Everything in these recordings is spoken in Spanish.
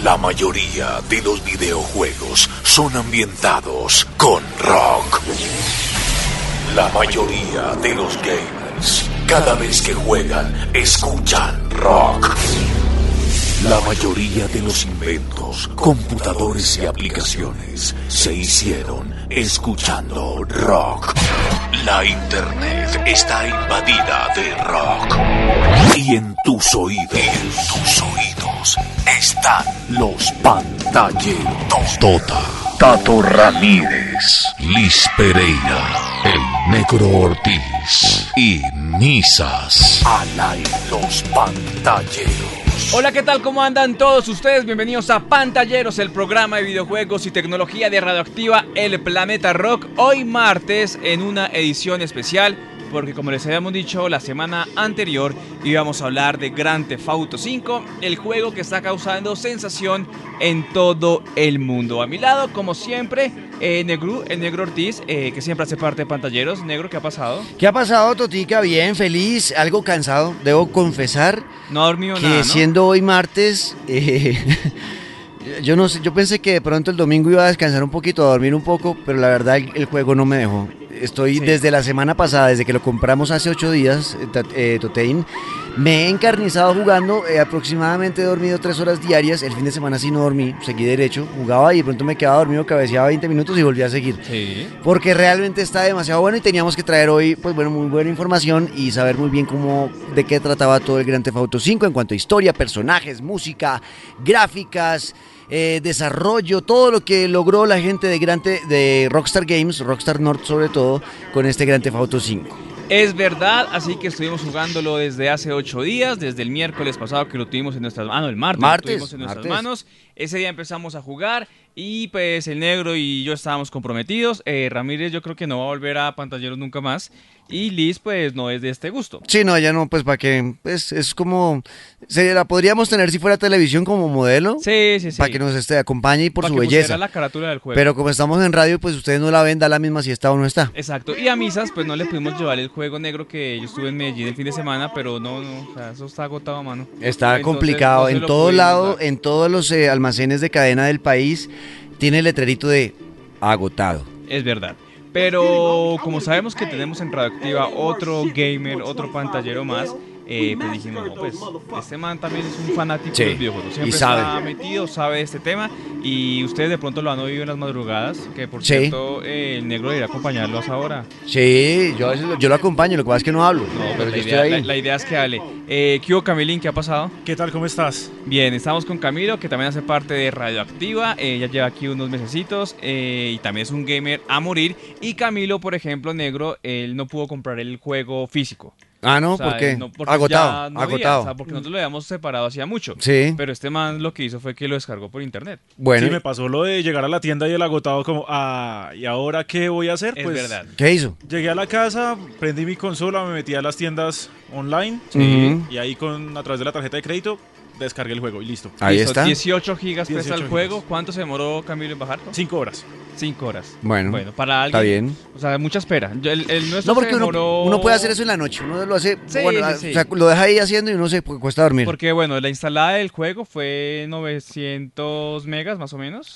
La mayoría de los videojuegos son ambientados con rock. La mayoría de los gamers, cada vez que juegan, escuchan rock. La mayoría de los inventos, computadores y aplicaciones se hicieron escuchando rock. La internet está invadida de rock. Y en tus oídos, están los pantalleros. Tato Ramírez, Liz Pereira, el Negro Ortiz y Misas. Al aire los pantalleros. Hola, ¿qué tal? ¿Cómo andan todos ustedes? Bienvenidos a Pantalleros, el programa de videojuegos y tecnología de Radioactiva El Planeta Rock. Hoy martes en una edición especial, porque como les habíamos dicho la semana anterior, íbamos a hablar de Grand Theft Auto 5, el juego que está causando sensación en todo el mundo. A mi lado, como siempre, el Negro Ortiz, que siempre hace parte de Pantalleros. Negro, ¿qué ha pasado? ¿Qué ha pasado, Totica? Bien, feliz, algo cansado, debo confesar. No ha dormido que nada, ¿no? Siendo hoy martes, yo no sé, yo pensé que de pronto el domingo iba a descansar un poquito, a dormir un poco, pero la verdad el juego no me dejó. Estoy desde la semana pasada, desde que lo compramos hace 8 días, Totein, me he encarnizado jugando, aproximadamente he dormido 3 horas diarias. El fin de semana sí no dormí, seguí derecho, jugaba y de pronto me quedaba dormido, cabeceaba 20 minutos y volví a seguir. Sí. Porque realmente está demasiado bueno y teníamos que traer hoy, pues bueno, muy buena información y saber muy bien de qué trataba todo el Grand Theft Auto 5 en cuanto a historia, personajes, música, gráficas, desarrollo, todo lo que logró la gente de Rockstar Games, Rockstar North sobre todo, con este Grand Theft Auto 5. Es verdad, así que estuvimos jugándolo desde hace 8 días, desde el miércoles pasado que lo tuvimos en nuestras manos, el martes lo tuvimos en nuestras manos. Ese día empezamos a jugar y pues el Negro y yo estábamos comprometidos. Ramírez yo creo que no va a volver a Pantalleros nunca más. Y Liz pues no es de este gusto. Sí, no, ya no, pues para que, pues es como, la podríamos tener si fuera televisión como modelo. Sí. Para que nos acompañe y por su belleza. Para que belleza. la carátula del juego. Pero como estamos en radio, pues ustedes no la ven, da la misma si está o no está. Exacto, y a Misas pues no le pudimos llevar el juego, Negro, que yo estuve en Medellín el fin de semana, pero no, o sea, eso está agotado a mano. Está Entonces, complicado, no en todo lado, en todos los almacenes de cadena del país, tiene el letrerito de agotado. Es verdad. Pero como sabemos que tenemos en Radioactiva otro gamer, otro pantallero más, pues dijimos, no, pues este man también es un fanático de los videojuegos. Siempre está metido, sabe de este tema, y ustedes de pronto lo han oído en las madrugadas, que por cierto, el Negro debería acompañarlo a esa hora. Sí, yo lo acompaño, lo que pasa es que no hablo. No, pero la idea es que hable. ¿Qué hubo, Camilín? ¿Qué ha pasado? ¿Qué tal? ¿Cómo estás? Bien, estamos con Camilo, que también hace parte de Radioactiva, ya lleva aquí unos mesecitos, y también es un gamer a morir. Y Camilo, por ejemplo, Negro, él no pudo comprar el juego físico. Ah, no, o sea, ¿por qué? No, porque agotado, no agotado. Había, o sea, porque nosotros lo habíamos separado hacía mucho. Sí. Pero este man lo que hizo fue que lo descargó por internet. Bueno. Sí, me pasó lo de llegar a la tienda y el agotado como, ¿y ahora qué voy a hacer? Es pues, verdad. ¿Qué hizo? Llegué a la casa, prendí mi consola, me metí a las tiendas online y ahí a través de la tarjeta de crédito descargué el juego y listo. Ahí Listo, está. 18 gigas pesa 18 el juego. gigas. ¿Cuánto se demoró Camilo en bajarlo? 5 horas. 5 horas. Bueno, para alguien. está bien. O sea, mucha espera. El nuestro No, porque se demoró... uno puede hacer eso en la noche. Uno lo hace, Sí, bueno, sí. o sea, lo deja ahí haciendo y uno se cuesta dormir. Porque bueno, la instalada del juego fue 900 megas más o menos.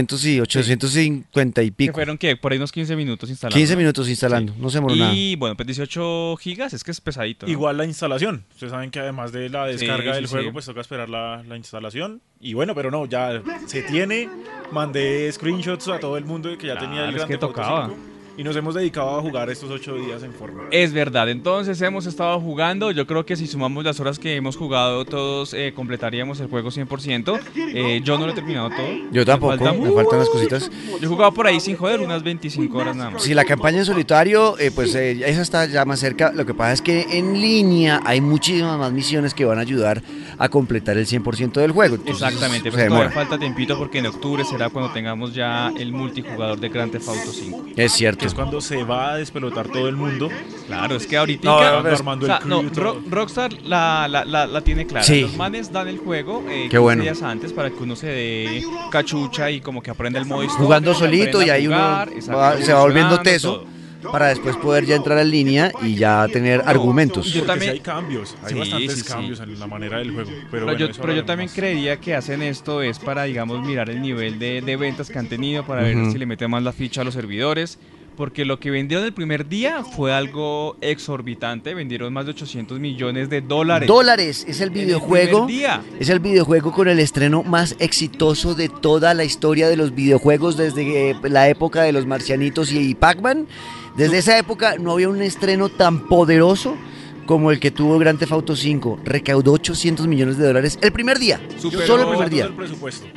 850 y Que pico. fueron, ¿qué? Por ahí unos 15 minutos instalando. 15 minutos instalando, no se demoró nada. Y bueno, pues 18 gigas, es que es pesadito, ¿no? Igual la instalación. Ustedes saben que además de la descarga del juego, sí. pues toca esperar la instalación. Y bueno, pero no, ya se tiene. Mandé screenshots a todo el mundo de que ya tenía el es Grand que Theft Auto tocaba. 5. Y nos hemos dedicado a jugar estos 8 días en forma. Es verdad, entonces hemos estado jugando. Yo creo que si sumamos las horas que hemos jugado, todos completaríamos el juego 100%. Yo no lo he terminado todo. Yo tampoco, me faltan las cositas. Yo he jugado por ahí sin joder unas 25 horas nada más. Si la campaña en solitario, pues esa está ya más cerca. Lo que pasa es que en línea hay muchísimas más misiones que van a ayudar a completar el 100% del juego. Entonces, Exactamente, se pero todavía demora. falta tiempito porque en octubre será cuando tengamos ya el multijugador de Grand Theft Auto 5. Es cierto. Que es cuando se va a despelotar todo el mundo. Claro, es que ahorita Armando el crew y todo. Rockstar la tiene clara. Sí. Los manes dan el juego 15 bueno. días antes para que uno se dé cachucha y como que aprenda el modo historia. Jugando que solito aprenda y a ahí jugar, uno exacto, se va volviendo evolucionando, teso. todo. para después poder ya entrar en línea y ya tener argumentos. Yo también- hay cambios, hay bastantes cambios en la manera del juego. Pero bueno, eso yo hablaremos también más. creería que hacen esto es para, digamos, mirar el nivel de ventas que han tenido, para ver si le meten más la ficha a los servidores. Porque lo que vendieron el primer día fue algo exorbitante. Vendieron más de 800 millones de dólares. Dólares es el en el videojuego. primer día. Es el videojuego con el estreno más exitoso de toda la historia de los videojuegos desde la época de los marcianitos y Pac-Man. Desde esa época no había un estreno tan poderoso como el que tuvo Grand Theft Auto 5. Recaudó 800 millones de dólares el primer día. Superó- Solo el primer día. El presupuesto.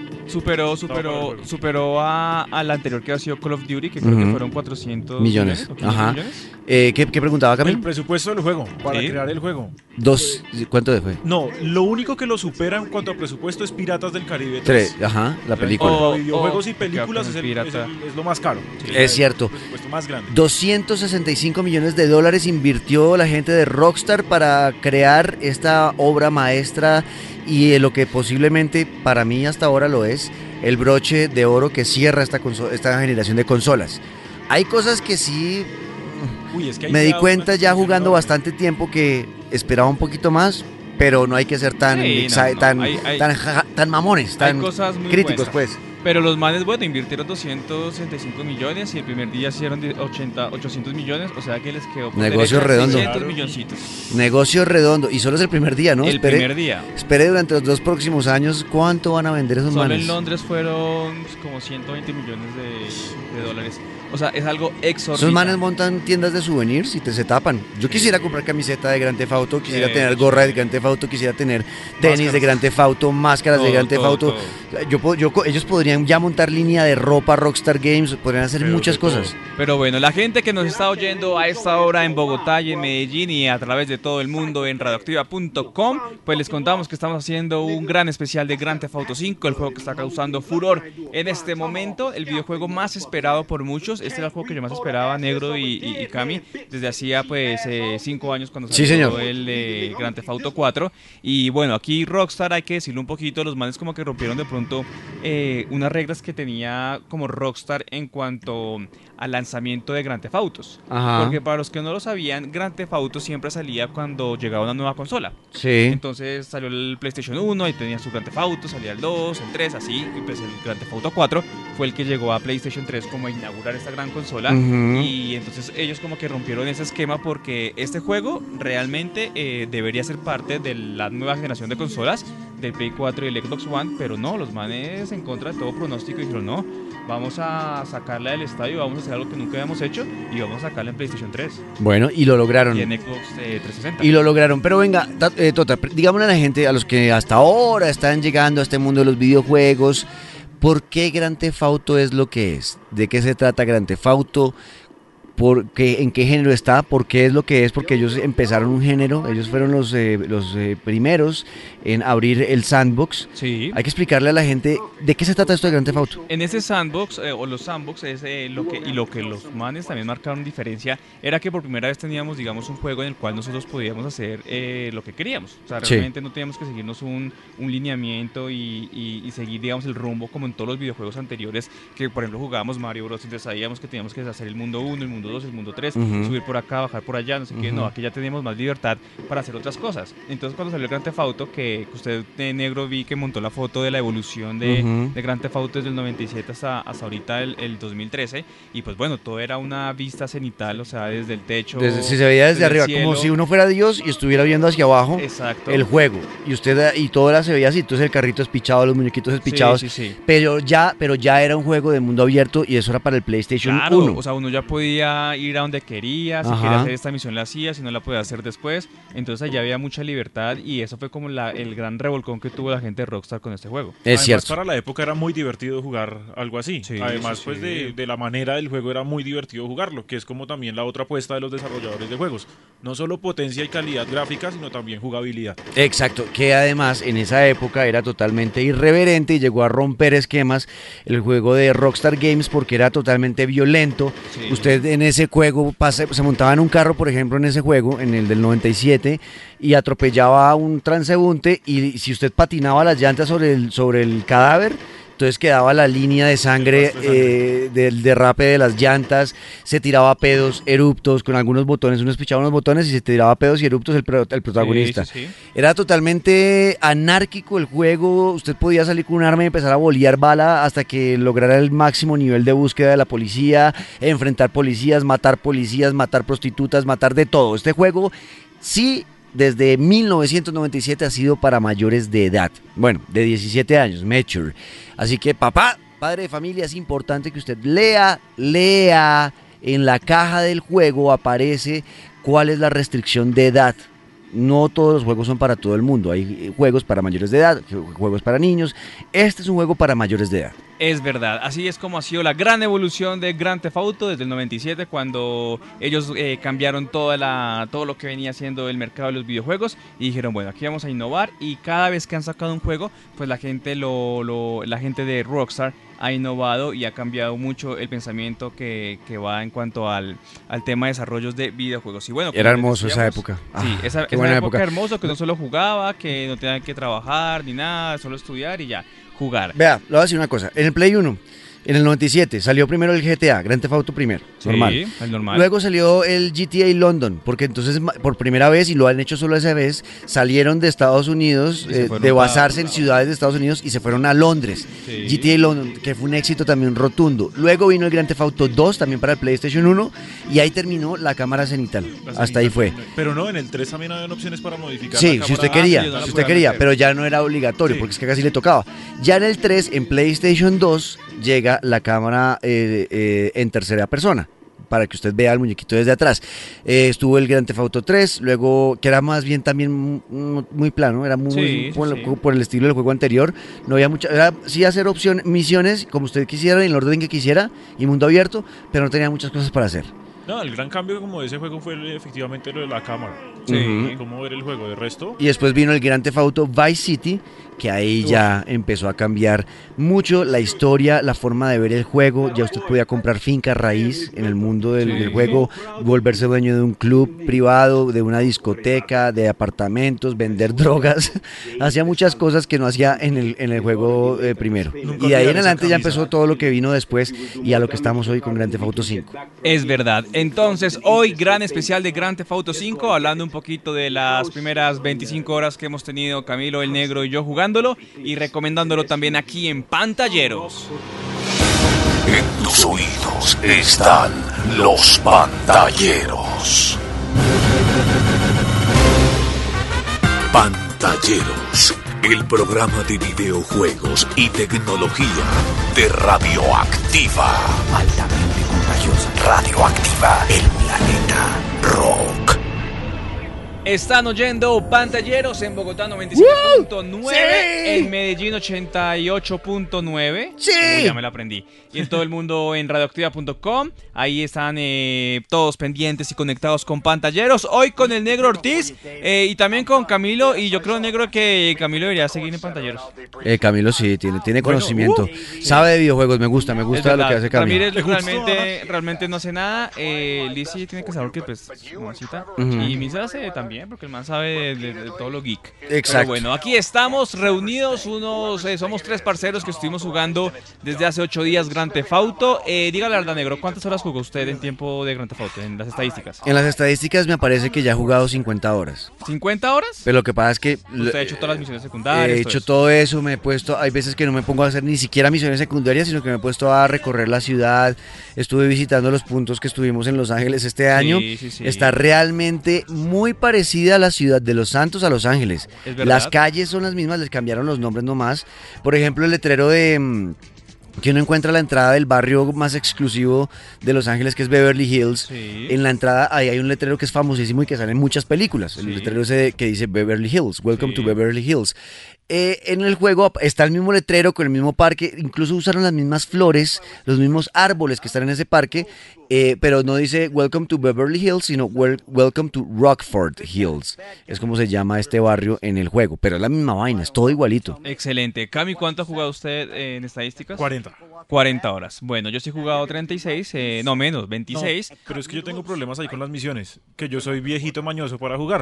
Superó al anterior que ha sido Call of Duty, que creo que fueron 400 Millones. ¿o 500 Ajá. millones? ¿Qué preguntaba El Camilo? presupuesto del juego, para Sí. crear el juego. ¿Cuánto fue? No, lo único que lo supera en cuanto a presupuesto es Piratas del Caribe 3, ajá, la película. Oh, videojuegos y que va películas con es, el el, pirata. es lo más caro. Es cierto. El presupuesto más grande. 265 millones de dólares invirtió la gente de Rockstar para crear esta obra maestra y lo que posiblemente para mí hasta ahora lo es, el broche de oro que cierra esta generación de consolas. Hay cosas que sí Uy, es que hay me di ya cuenta una ya jugando enorme. bastante tiempo que esperaba un poquito más, pero no hay que ser tan Sí, no. tan, Hay- tan mamones, hay tan cosas muy críticos buenas. pues. Pero los manes, bueno, invirtieron 265 millones y el primer día hicieron 800 millones, o sea que les quedó por Negocio derecha redondo. 600 Claro. milloncitos. Negocio redondo y solo es el primer día, ¿no? El primer día. Espere durante los 2 próximos años cuánto van a vender esos Solo manes. en Londres fueron pues, como 120 millones de dólares. O sea, es algo exorbitante. Esos manes montan tiendas de souvenirs y se tapan. Yo quisiera comprar camiseta de Grand Theft Auto, quisiera tener gorra de Grand Theft Auto, quisiera tener tenis de Máscaras. Grand Theft Auto, máscaras de Todo, Grand Theft todo, Auto. Ellos podrían ya montar línea de ropa Rockstar Games, podrían hacer Pero muchas de todo. cosas. Pero bueno, la gente que nos está oyendo a esta hora en Bogotá y en Medellín y a través de todo el mundo en radioactiva.com, pues les contamos que estamos haciendo un gran especial de Grand Theft Auto 5, el juego que está causando furor en este momento, el videojuego más esperado por muchos. Este era el juego que yo más esperaba, Negro y Cami, desde hacía pues 5 años cuando Sí, salió señor. el Grand Theft Auto 4. Y bueno, aquí Rockstar, hay que decirlo un poquito, los manes como que rompieron de pronto unas reglas que tenía como Rockstar en cuanto al lanzamiento de Grand Theft Autos. Ajá. Porque para los que no lo sabían, Grand Theft Auto siempre salía cuando llegaba una nueva consola. Sí. Entonces salió el PlayStation 1 y tenía su Grand Theft Auto, salía el 2, el 3, así, y pues el Grand Theft Auto 4 fue el que llegó a PlayStation 3 como a inaugurar esta gran consola. Ujú. Y entonces ellos como que rompieron ese esquema porque este juego realmente debería ser parte de la nueva generación de consolas del Play 4 y el Xbox One, pero no, los manes en contra de todo pronóstico dijeron no, vamos a sacarla del estadio, vamos a hacer algo que nunca habíamos hecho y vamos a sacarla en PlayStation 3 Bueno, y lo lograron. y en Xbox 360. Y lo lograron. Pero venga, Tota, digámosle a la gente, a los que hasta ahora están llegando a este mundo de los videojuegos, ¿por qué Grand Theft Auto es lo que es? ¿De qué se trata Grand Theft Auto? ¿En qué género está? ¿Por qué es lo que es? Porque ellos empezaron un género, ellos fueron los primeros en abrir el sandbox. Sí. Hay que explicarle a la gente de qué se trata esto de Grand Theft Auto. En ese sandbox, o los sandbox, es lo que los manes también marcaron diferencia, era que por primera vez teníamos, digamos, un juego en el cual nosotros podíamos hacer lo que queríamos. O sea, Sí. realmente no teníamos que seguirnos un lineamiento y seguir, digamos, el rumbo como en todos los videojuegos anteriores, que por ejemplo jugábamos Mario Bros. Entonces sabíamos que teníamos que hacer el mundo 1, el mundo 2, el mundo 3, Ujú. subir por acá, bajar por allá, no sé qué. No, aquí ya teníamos más libertad para hacer otras cosas. Entonces cuando salió el Grand Theft Auto, que usted de Negro vi que montó la foto de la evolución de Ujú. Grand Theft Auto desde el 97 hasta ahorita el 2013, y pues bueno, todo era una vista cenital, o sea, desde el techo. Si se veía desde el arriba, como cielo. si uno fuera Dios y estuviera viendo hacia abajo Exacto. el juego. Y usted y todo se veía así, entonces el carrito espichado, los muñequitos espichados. Sí, sí, sí. Pero ya era un juego de mundo abierto y eso era para el PlayStation Claro, 1. o sea, uno ya podía ir a donde quería, si Ajá. quería hacer esta misión la hacía, si no la podía hacer después. Entonces allá había mucha libertad y eso fue como el gran revolcón que tuvo la gente de Rockstar con este juego. Es Además, cierto. para la época era muy divertido jugar algo así. Sí, Además, sí, pues sí. de la manera del juego era muy divertido jugarlo, que es como también la otra apuesta de los desarrolladores de juegos. No solo potencia y calidad gráfica, sino también jugabilidad. Exacto, que además en esa época era totalmente irreverente y llegó a romper esquemas el juego de Rockstar Games porque era totalmente violento. Sí. Usted en ese juego se montaba en un carro, por ejemplo, en ese juego, en el del 97, y atropellaba a un transeúnte y si usted patinaba las llantas sobre el cadáver, entonces quedaba la línea de sangre del derrape de las llantas, se tiraba pedos, eruptos, con algunos botones, uno pichaba unos botones y se tiraba pedos y eruptos el protagonista. Sí. Era totalmente anárquico el juego, usted podía salir con un arma y empezar a bolear bala hasta que lograra el máximo nivel de búsqueda de la policía, enfrentar policías, matar prostitutas, matar de todo. Este juego sí, desde 1997 ha sido para mayores de edad, bueno, de 17 años, mature. Así que papá, padre de familia, es importante que usted lea, en la caja del juego aparece cuál es la restricción de edad. No todos los juegos son para todo el mundo, hay juegos para mayores de edad, juegos para niños, este es un juego para mayores de edad. Es verdad, así es como ha sido la gran evolución de Grand Theft Auto desde el 97, cuando ellos cambiaron todo lo que venía siendo el mercado de los videojuegos y dijeron, bueno, aquí vamos a innovar, y cada vez que han sacado un juego, pues la gente de Rockstar ha innovado y ha cambiado mucho el pensamiento que va en cuanto al tema de desarrollos de videojuegos. Y bueno, era hermoso esa época. Sí, esa época hermosa, que no solo jugaba, que no tenía que trabajar ni nada, solo estudiar y ya, jugar. Vea, le voy a decir una cosa, en el Play 1, en el 97, salió primero el GTA, Grand Theft Auto primero, normal. Sí, el normal. Luego salió el GTA London, porque entonces por primera vez, y lo han hecho solo esa vez, salieron de Estados Unidos, de basarse en ciudades de Estados Unidos, y se fueron a Londres. Sí. GTA London, que fue un éxito también rotundo. Luego vino el Grand Theft Auto 2, también para el PlayStation 1, y ahí terminó la cámara cenital. Hasta ahí fue. Pero no, en el 3 también habían opciones para modificar sí, la cámara. si usted quería, pero ya no era obligatorio, porque es que casi le tocaba. Ya en el 3, en PlayStation 2, llega la cámara en tercera persona, para que usted vea al muñequito desde atrás. Estuvo el Grand Theft Auto 3, luego, que era más bien también muy plano, era muy por el estilo del juego anterior. No había mucha, era sí hacer misiones como usted quisiera, en el orden que quisiera, y mundo abierto, pero no tenía muchas cosas para hacer. No, el gran cambio como de ese juego fue efectivamente lo de la cámara. Sí. Cómo ver el juego, de resto. Y después vino el Grand Theft Auto Vice City, que ahí ya empezó a cambiar mucho la historia, la forma de ver el juego. Ya usted podía comprar finca raíz en el mundo del juego, volverse dueño de un club privado, de una discoteca, de apartamentos, vender drogas. Hacía muchas cosas que no hacía en el juego primero. Y de ahí en adelante ya empezó todo lo que vino después y a lo que estamos hoy con Grand Theft Auto 5. Es verdad. Entonces, hoy gran especial de Grand Theft Auto 5, hablando un poquito de las primeras 25 horas que hemos tenido Camilo, el Negro y yo jugándolo, y recomendándolo también aquí en Pantalleros. En tus oídos están los pantalleros. Pantalleros, el programa de videojuegos y tecnología de Radioactiva. Altamente contagiosa. Radioactiva, el planeta rock. Están oyendo Pantalleros en Bogotá 97.9, en Medellín 88.9. Sí. Ya me la aprendí. Y en todo el mundo en radioactiva.com. Ahí están todos pendientes y conectados con Pantalleros. Hoy con el Negro Ortiz y también con Camilo. Y yo creo, Negro, que Camilo debería seguir en Pantalleros. Camilo sí, tiene conocimiento. Sabe de videojuegos, me gusta lo que hace Camilo. Ramírez realmente no hace nada. Lizzy tiene que saber que pues mamacita. Y Misa hace también, porque el man sabe de todo lo geek. Exacto. Pero bueno, aquí estamos reunidos, somos 3 parceros que estuvimos jugando desde hace 8 días Grand Theft Auto. Dígale la verdad, Negro, ¿cuántas horas jugó usted en tiempo de Grand Theft Auto, en las estadísticas? En las estadísticas me parece que ya ha jugado 50 horas. ¿50 horas? Pero lo que pasa es que... Usted ha hecho todas las misiones secundarias. He hecho todo eso, me he puesto... Hay veces que no me pongo a hacer ni siquiera misiones secundarias, sino que me he puesto a recorrer la ciudad. Estuve visitando los puntos que estuvimos en Los Ángeles este año. Sí. Está realmente muy parecida a la ciudad de Los Santos a Los Ángeles. ¿Es verdad? Las calles son las mismas, les cambiaron los nombres nomás. Por ejemplo, el letrero de... que uno encuentra la entrada del barrio más exclusivo de Los Ángeles, que es Beverly Hills. Sí. En la entrada ahí hay un letrero que es famosísimo y que sale en muchas películas. El letrero ese que dice Beverly Hills, Welcome to Beverly Hills. En el juego está el mismo letrero con el mismo parque, incluso usaron las mismas flores, los mismos árboles que están en ese parque, pero no dice Welcome to Beverly Hills, sino Welcome to Rockford Hills. Es como se llama este barrio en el juego, pero es la misma vaina, es todo igualito. Excelente. Cami, ¿cuánto ha jugado usted en estadísticas? 40 horas. Bueno, yo sí he jugado 36, no menos, 26. No, pero es que yo tengo problemas ahí con las misiones, que yo soy viejito mañoso para jugar.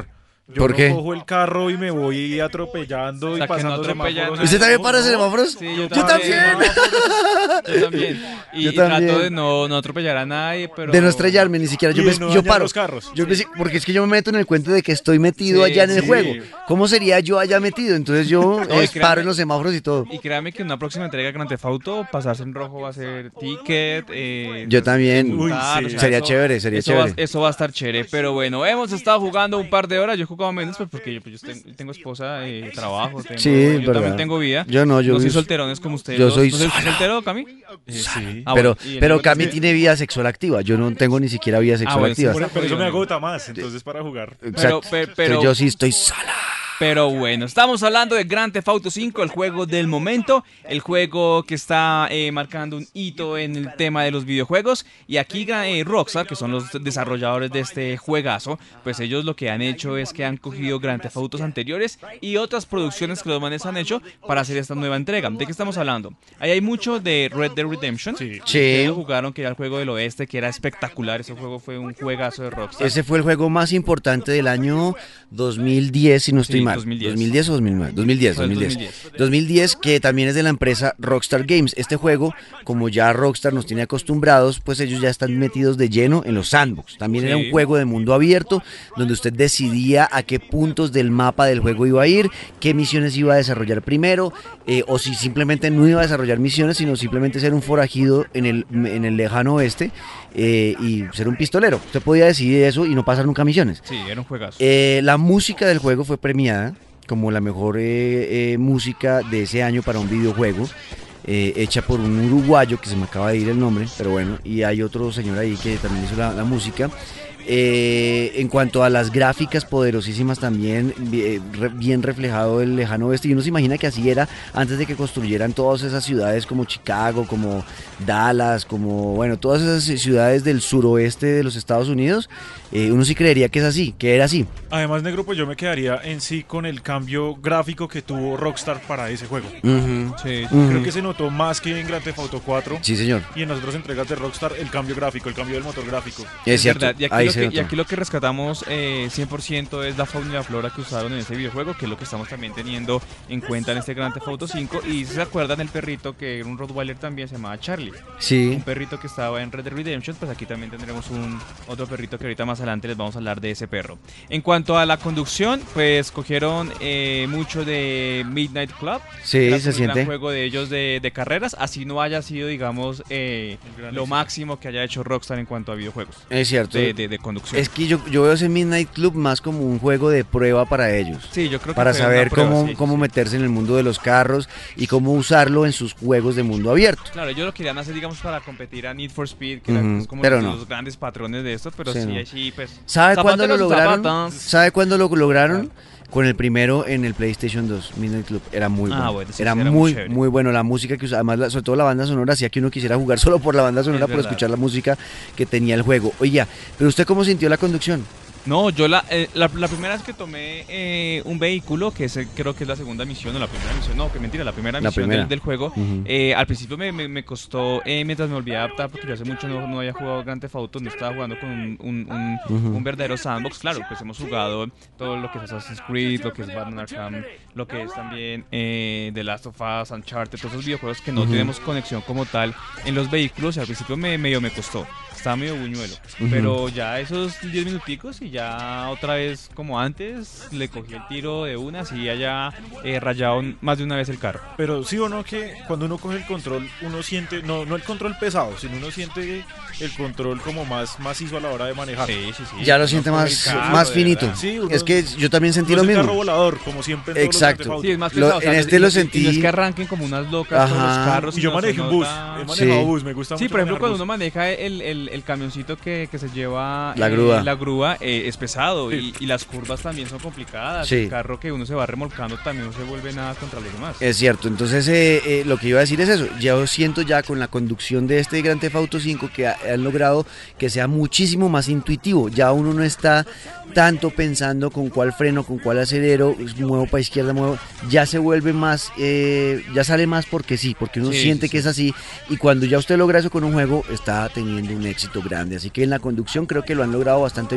Yo ¿Por no qué? cojo el carro y me voy atropellando O sea, y que no pasando atropellan semáforos. a- ¿Usted también No, para no. semáforos? Sí, Yo también. Yo también. Y, Yo y trato también. de no atropellar a nadie, pero... De no estrellarme ni siquiera. Y de no Yo dañar paro. los carros. Porque es que yo me meto en el cuento de que estoy metido Sí, allá en el sí. juego. ¿Cómo sería yo allá metido? Entonces yo No, y paro créame- en los semáforos y todo. Y créame que en una próxima entrega de Grand Theft Auto, pasarse en rojo va a ser ticket. Yo también. Uy, multar, sí. Sería chévere, sería chévere. Eso va a estar chévere. Pero bueno, hemos estado jugando un par de horas. Yo he jugado menos pues, porque yo tengo esposa, trabajo. Sí, yo verdad. también tengo vida. Yo no, yo soy vi- solterones como ustedes. yo dos. soy ¿No soy sola. soltero, Cami? Sí. Ah, pero bueno, y el pero amigo Cami también. tiene vida sexual activa. Yo no tengo ni siquiera vida sexual bueno, sí, activa. Pero eso me agota más, entonces para jugar. Exacto. pero- Entonces yo sí estoy sola. Pero bueno, estamos hablando de Grand Theft Auto 5, el juego del momento, el juego que está marcando un hito en el tema de los videojuegos. Y aquí Rockstar, que son los desarrolladores de este juegazo, pues ellos lo que han hecho es que han cogido Grand Theft Autos anteriores y otras producciones que los manes han hecho para hacer esta nueva entrega. ¿De qué estamos hablando? Ahí hay mucho de Red Dead Redemption. Sí. Ustedes lo jugaron, que era el juego del oeste, que era espectacular. Ese juego fue un juegazo de Rockstar. Ese fue el juego más importante del año 2010, si no estoy Sí, mal. 2010. 2010 o 2009. 2010, Fue el 2010. 2010, que también es de la empresa Rockstar Games. Este juego, como ya Rockstar nos tiene acostumbrados, pues ellos ya están metidos de lleno en los sandbox. También era Sí. un juego de mundo abierto, donde usted decidía a qué puntos del mapa del juego iba a ir, qué misiones iba a desarrollar primero, o si simplemente no iba a desarrollar misiones, sino simplemente ser un forajido en el lejano oeste y ser un pistolero. Usted podía decidir eso y no pasar nunca misiones. Sí, era un juegazo. La música del juego fue premiada como la mejor música de ese año para un videojuego, hecha por un uruguayo que se me acaba de ir el nombre, pero bueno, y hay otro señor ahí que también hizo la música. En cuanto a las gráficas poderosísimas también, bien reflejado el lejano oeste, y uno se imagina que así era antes de que construyeran todas esas ciudades como Chicago, como Dallas, como, bueno, todas esas ciudades del suroeste de los Estados Unidos. Uno sí creería que es así, que era así. Además, negro, pues yo me quedaría en sí con el cambio gráfico que tuvo Rockstar para ese juego. Sí. Creo que se notó más que en Grand Theft Auto 4 Sí, señor. y en las otras entregas de Rockstar el cambio gráfico, el cambio del motor gráfico. Es cierto. verdad. Y aquí, Ahí lo se que, notó. y aquí lo que rescatamos 100% es la fauna y la flora que usaron en ese videojuego, que es lo que estamos también teniendo en cuenta en este Grand Theft Auto 5. Y si se acuerdan, el perrito que era un Rottweiler también se llamaba Charlie. Sí. Un perrito que estaba en Red Dead Redemption, pues aquí también tendremos otro perrito que ahorita más adelante les vamos a hablar de ese perro. En cuanto a la conducción, pues cogieron mucho de Midnight Club. Sí, Era se como un gran siente. juego de ellos de carreras, así no haya sido, digamos, lo máximo que haya hecho Rockstar en cuanto a videojuegos Es cierto. de conducción. Es que yo veo ese Midnight Club más como un juego de prueba para ellos. Sí, yo creo que Para fue saber una prueba, cómo, sí, cómo sí. meterse en el mundo de los carros y cómo usarlo en sus juegos de mundo abierto. Claro, ellos lo querían hacer, digamos, para competir a Need for Speed, que eran Ujú, pues, como pero los no. grandes patrones de esto, pero Sí, sí, no. así, pues... ¿Sabe cuándo lo zapateros, lograron? zapatas. ¿Sabe cuándo lo lograron? Con el primero en el PlayStation 2, Midnight Club. Era muy bueno. Bueno, sí, era sí, era muy, chévere. muy bueno. La música que usaba, además, sobre todo la banda sonora, hacía que uno quisiera jugar solo por la banda sonora, por verdad. escuchar la música que tenía el juego. Oye, pero ¿usted cómo sintió la conducción? No, yo la primera vez que tomé un vehículo, que creo que es la segunda misión o la primera misión, no, que mentira, la primera La misión primera. del juego, Ujú. al principio me costó, mientras me volví a adaptar, porque yo hace mucho no había jugado Grand Theft Auto, no estaba jugando con un verdadero sandbox. Claro, pues hemos jugado todo lo que es Assassin's Creed, lo que es Batman Arkham, lo que es también The Last of Us, Uncharted, todos esos videojuegos que no tenemos conexión como tal en los vehículos, y al principio medio me costó. Estaba medio buñuelo, pero ya esos 10 minuticos y ya otra vez como antes le cogí el tiro de una, así haya rayado más de una vez el carro. Pero sí o no que cuando uno coge el control, uno siente, no el control pesado, sino uno siente el control como más macizo a la hora de manejar. Sí. Ya lo Uno siente coge más, el carro, más de finito. verdad. Sí, uno- Es que yo también sentí No lo es el carro mismo. volador, como siempre en todos Exacto. los Grand Theft Sí, es más Lo- pesado. en este lo sentí- Y no es que arranquen como unas locas con los Ajá. carros. Auto. Y yo sino manejé se un bus, nota- he manejado Sí. bus, me gusta Sí, mucho por ejemplo, manejar cuando bus. uno maneja el camioncito que se lleva La grúa. la grúa es pesado, Sí. y las curvas también son complicadas. Sí. El carro que uno se va remolcando también no se vuelve nada contra los demás. Es cierto, entonces lo que iba a decir es eso. Yo siento ya con la conducción de este Grand Theft Auto 5 que han logrado que sea muchísimo más intuitivo. Ya uno no está tanto pensando con cuál freno, con cuál acelero, muevo para izquierda, muevo. Ya se vuelve más, ya sale más porque sí, porque uno Sí, siente sí, que es así. Y cuando ya usted logra eso con un juego, está teniendo un éxito grande. Así que en la conducción creo que lo han logrado bastante bien.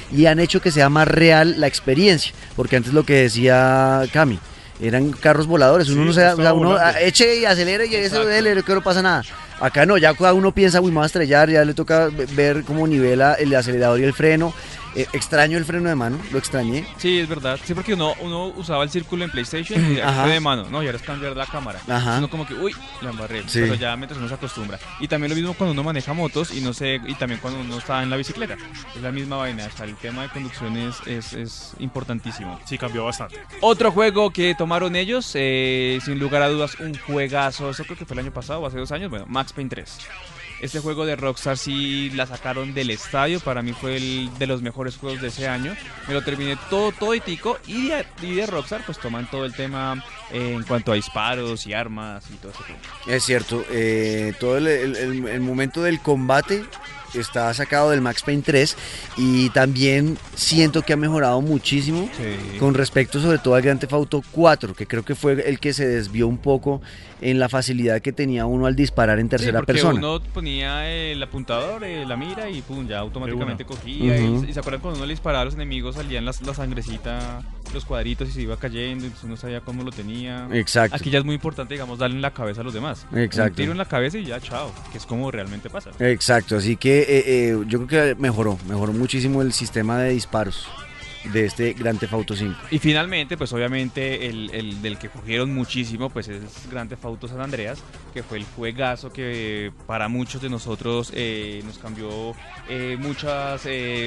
y han hecho que sea más real la experiencia, porque antes lo que decía Cami, eran carros voladores, uno no se da, uno eche y acelera y eso que no pasa nada. Acá no, ya cada uno piensa, uy, me va a estrellar, ya le toca ver cómo nivela el acelerador y el freno. Extraño el freno de mano, lo extrañé. Sí, es verdad. Sí, porque uno usaba el círculo en PlayStation y freno de mano, ¿no? Y ahora es cambiar la cámara. Uno como que, uy, la embarré. Sí. Pero ya mientras uno se acostumbra. Y también lo mismo cuando uno maneja motos y también cuando uno está en la bicicleta. Es la misma vaina. O sea, el tema de conducción es importantísimo. Sí, cambió bastante. Otro juego que tomaron ellos, sin lugar a dudas, un juegazo. Eso creo que fue el año pasado o hace 2 años. Bueno, Max Payne 3. Este juego de Rockstar sí la sacaron del estadio, para mí fue el de los mejores juegos de ese año. Me lo terminé todo y de Rockstar pues toman todo el tema en cuanto a disparos y armas y todo eso. Es cierto, todo el momento del combate está sacado del Max Payne 3 y también siento que ha mejorado muchísimo con respecto sobre todo al Grand Theft Auto 4, que creo que fue el que se desvió un poco en la facilidad que tenía uno al disparar en tercera persona. Uno ponía el apuntador, la mira y pum, ya automáticamente cogía. Y se acuerdan cuando uno le disparaba a los enemigos, salían la sangrecita, los cuadritos y se iba cayendo, entonces uno sabía cómo lo tenía. Exacto. Aquí ya es muy importante, digamos, darle en la cabeza a los demás. Exacto. Un tiro en la cabeza y ya, chao, que es como realmente pasa. Exacto, así que yo creo que mejoró muchísimo el sistema de disparos de este Grand Theft Auto 5. Y finalmente, pues obviamente el del que cogieron muchísimo, pues es Grand Theft Auto San Andreas, que fue el juegazo que para muchos de nosotros nos cambió muchos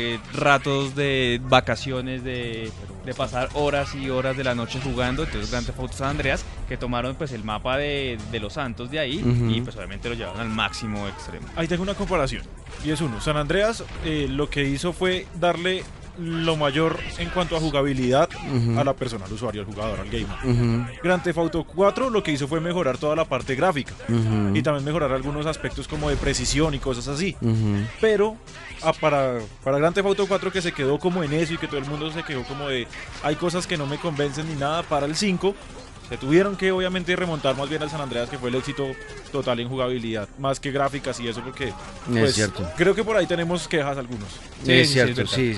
ratos de vacaciones, de pasar horas y horas de la noche jugando. Entonces Grand Theft Auto San Andreas, que tomaron pues el mapa de Los Santos de ahí y pues obviamente lo llevaron al máximo extremo. Ahí tengo una comparación, y es San Andreas lo que hizo fue darle lo mayor en cuanto a jugabilidad a la persona, al usuario, al jugador, al gamer. Grand Theft Auto 4 lo que hizo fue mejorar toda la parte gráfica y también mejorar algunos aspectos como de precisión y cosas así. Pero para Grand Theft Auto 4, que se quedó como en eso y que todo el mundo se quedó como de hay cosas que no me convencen ni nada, para el 5 se tuvieron que obviamente remontar más bien al San Andreas, que fue el éxito total en jugabilidad, más que gráficas y eso, porque pues, es cierto. Creo que por ahí tenemos quejas algunos. Sí, es cierto, sí.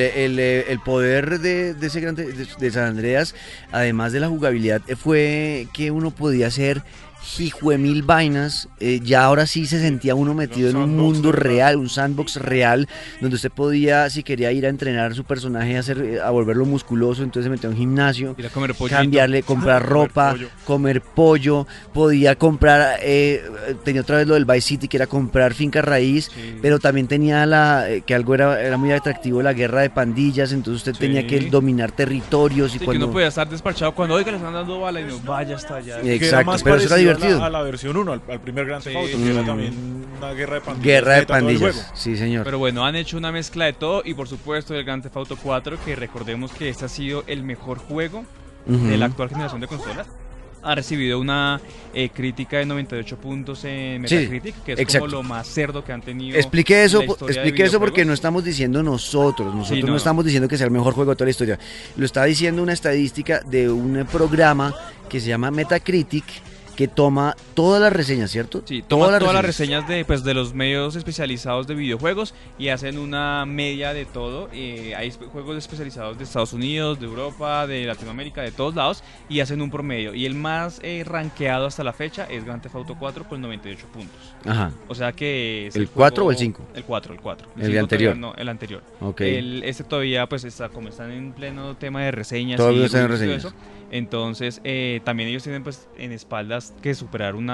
El poder de ese de San Andreas, además de la jugabilidad, fue que uno podía hacer mil vainas, ya ahora sí se sentía uno metido en un mundo real, un sandbox real, donde usted podía, si quería ir a entrenar a su personaje, a volverlo musculoso, entonces se metía a un gimnasio, ir a comer cambiarle, comprar ropa, comer pollo, podía comprar, tenía otra vez lo del Vice City, que era comprar finca raíz, pero también tenía que algo era muy atractivo, la guerra de pandillas, entonces usted tenía que dominar territorios. Y que uno podía estar despachado cuando, oiga, le están dando bala y no, vaya hasta allá. Exacto, pero eso era divertido. A la versión 1, al primer Grand Theft Auto, que era también una guerra de pandillas. Guerra de pandillas, sí señor. Pero bueno, han hecho una mezcla de todo y por supuesto el Grand Theft Auto 4, que recordemos que este ha sido el mejor juego de la actual generación de consolas. Ha recibido una crítica de 98 puntos en Metacritic, que es como lo más cerdo que han tenido. Explique eso porque no estamos diciendo nosotros no estamos diciendo que sea el mejor juego de toda la historia. Lo está diciendo una estadística de un programa que se llama Metacritic, que toma todas las reseñas, ¿cierto? Sí, toma todas las reseñas de los medios especializados de videojuegos y hacen una media de todo. Hay juegos especializados de Estados Unidos, de Europa, de Latinoamérica, de todos lados, y hacen un promedio. Y el más rankeado hasta la fecha es Grand Theft Auto 4 con 98 puntos. Ajá. O sea que es ¿El 4 o el 5? El 4. El anterior. No, el anterior. Okay. Este todavía pues como están en pleno tema de reseñas. Todavía están en reseñas. Eso, entonces también ellos tienen pues en espaldas que superar un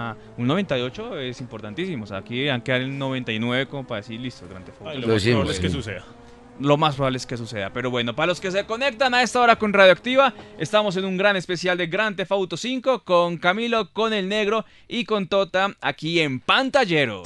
98 es importantísimo. O sea, aquí van a quedar el 99 como para decir listo, Grand Theft Auto. Lo más probable es que suceda. Lo más probable es que suceda. Pero bueno, para los que se conectan a esta hora con Radioactiva, estamos en un gran especial de Grand Theft Auto 5 con Camilo, con el Negro y con Tota aquí en Pantalleros.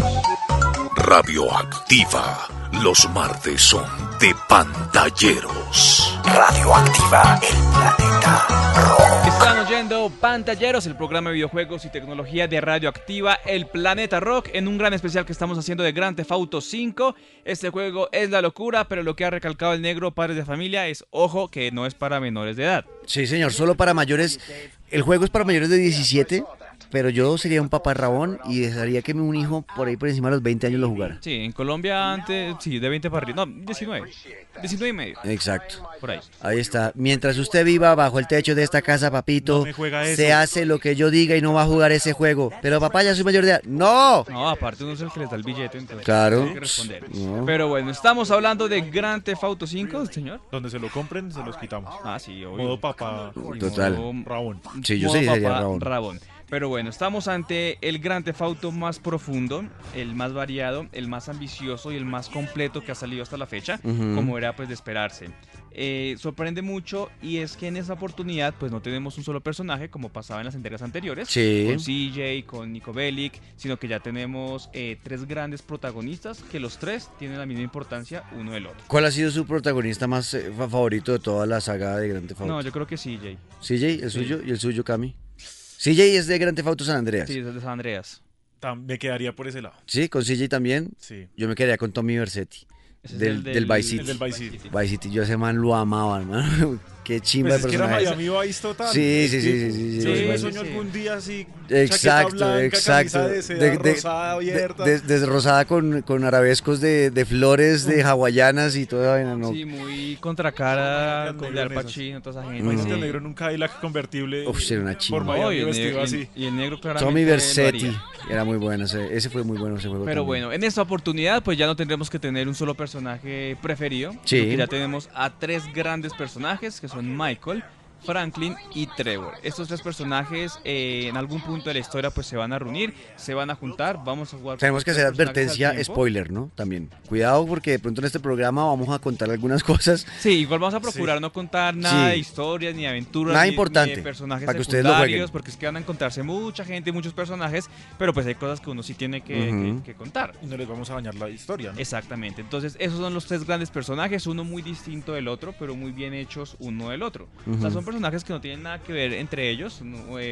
Radioactiva. Los martes son de Pantalleros. Radioactiva, el planeta rock. Están oyendo Pantalleros, el programa de videojuegos y tecnología de Radioactiva, el planeta rock, en un gran especial que estamos haciendo de Grand Theft Auto 5. Este juego es la locura, pero lo que ha recalcado el Negro, padres de familia, es ojo que no es para menores de edad. Sí, señor, solo para mayores. El juego es para mayores de 17. pero yo sería un papá rabón y dejaría que un hijo por ahí por encima de los 20 años lo jugara. Sí, en Colombia antes, sí, de 20 para arriba. No, 19. 19 y medio. Exacto. Por ahí. Ahí está. Mientras usted viva bajo el techo de esta casa, papito, No me juega eso. se hace lo que yo diga y no va a jugar ese juego. Pero papá, ya soy mayor de edad. ¡No! No, aparte uno es el que les da el billete, entonces Claro. hay que responder. No. Pero bueno, estamos hablando de Grand Theft Auto 5, señor. Donde se lo compren, se los quitamos. Ah, sí, obvio. Modo papá. Total. Modo Rabón. Sí, yo modo sí sería papá rabón. Pero bueno, estamos ante el Grand Theft Auto más profundo, el más variado, el más ambicioso y el más completo que ha salido hasta la fecha, Ujú. como era pues de esperarse. Sorprende mucho y es que en esta oportunidad pues no tenemos un solo personaje como pasaba en las entregas anteriores, Sí. con CJ, con Nico Bellic, sino que ya tenemos tres grandes protagonistas que los tres tienen la misma importancia uno del otro. ¿Cuál ha sido su protagonista más favorito de toda la saga de Grand Theft Auto? No, yo creo que CJ. CJ, el suyo y el suyo, Cami. CJ es de Grand Theft Auto San Andreas. Sí, es de San Andreas. Me quedaría por ese lado. Sí, con CJ también. Sí. Yo me quedaría con Tommy Vercetti. Ese es Del Vice City. El del Vice City. Vice City, yo a ese man lo amaba, hermano. Qué chimba Pues de es que era personaje. Miami Vice total. Sí, sí, sí, sí, sí, Yo sí, me sí. sueño algún día así. Exacto, chaqueta blanca, exacto. camisa de seda rosada abierta. Rosada con arabescos de flores, de hawaianas y toda vaina, ¿no? Sí, muy contracara, con de Al Negro en Pacino, toda esa gente. Imagínate Mm. el negro en un Cadillac convertible. Uf, sí, era una chimba. Por No, Miami y el vestido negro, así. y el negro claramente Tommy lo Vercetti, haría. era muy bueno, ese fue muy bueno ese juego. Pero también. bueno, en esta oportunidad pues ya no tendremos que tener un solo personaje preferido, Sí. sino que ya tenemos a tres grandes personajes que son Michael, Franklin y Trevor. Estos tres personajes en algún punto de la historia pues se van a reunir, se van a juntar, vamos a jugar. con Tenemos que tres hacer personajes al advertencia, tiempo. spoiler, ¿no? También. Cuidado porque de pronto en este programa vamos a contar algunas cosas. Sí, igual vamos a procurar no contar nada Sí. de historias, ni aventuras, Nada ni importante, de personajes para que ustedes lo secundarios, jueguen. porque es que van a encontrarse mucha gente, muchos personajes, pero pues hay cosas que uno sí tiene que, Ujú. que contar. Y no les vamos a dañar la historia, ¿no? Exactamente, entonces esos son los tres grandes personajes, uno muy distinto del otro, pero muy bien hechos uno del otro. O sea, Ujú. son personajes que no tienen nada que ver entre ellos.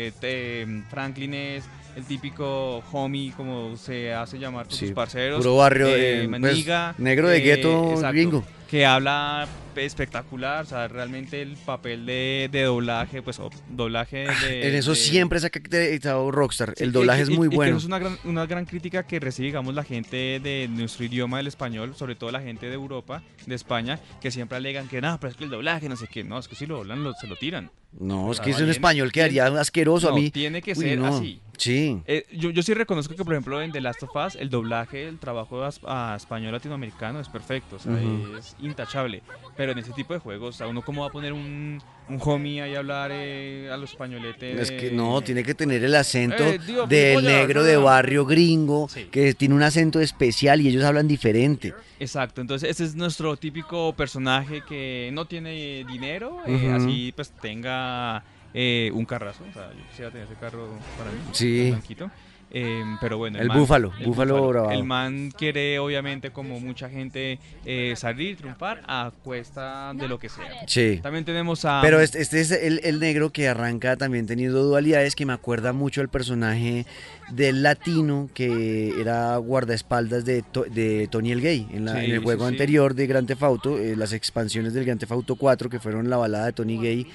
Franklin es el típico homie, como se hace llamar con Sí, sus parceros. puro barrio, pues, maniga, negro de gueto exacto, gringo. que habla espectacular, o sea, realmente el papel de doblaje, pues doblaje de... En eso de- siempre se ha caracterizado Rockstar. Sí, El doblaje es muy y que bueno. es una gran crítica que recibe, digamos, la gente de nuestro idioma, del español, sobre todo la gente de Europa, de España, que siempre alegan que no, pero es que el doblaje, no sé qué, no, es que si lo doblan, se lo tiran. No, es Ah, que es un bien. español quedaría asqueroso a No, mí. tiene que Uy, ser no. así. Sí. Yo sí reconozco que, por ejemplo, en The Last of Us, el doblaje, el trabajo a español latinoamericano es perfecto, o sea, Ujú. es intachable. Pero en ese tipo de juegos, o sea, uno cómo va a poner un homie ahí a hablar a los españoletes. Es que no, tiene que tener el acento Tío, del polla, negro de barrio gringo, Sí. que tiene un acento especial y ellos hablan diferente. Exacto, entonces ese es nuestro típico personaje que no tiene dinero, Ujú. así pues tenga un carrazo, o sea, yo quisiera tener ese carro para mí, Sí. el blanquito. Pero bueno, El búfalo, el búfalo bravado. El man quiere, obviamente, como mucha gente, salir, triunfar a cuesta de lo que sea. Sí. También tenemos a... Pero este es el negro que arranca también teniendo dualidades, que me acuerda mucho el personaje del latino que era guardaespaldas de Tony el Gay en Sí, en el juego sí, sí. anterior de Grand Theft Auto, las expansiones del Grand Theft Auto 4 que fueron la balada de Tony Gay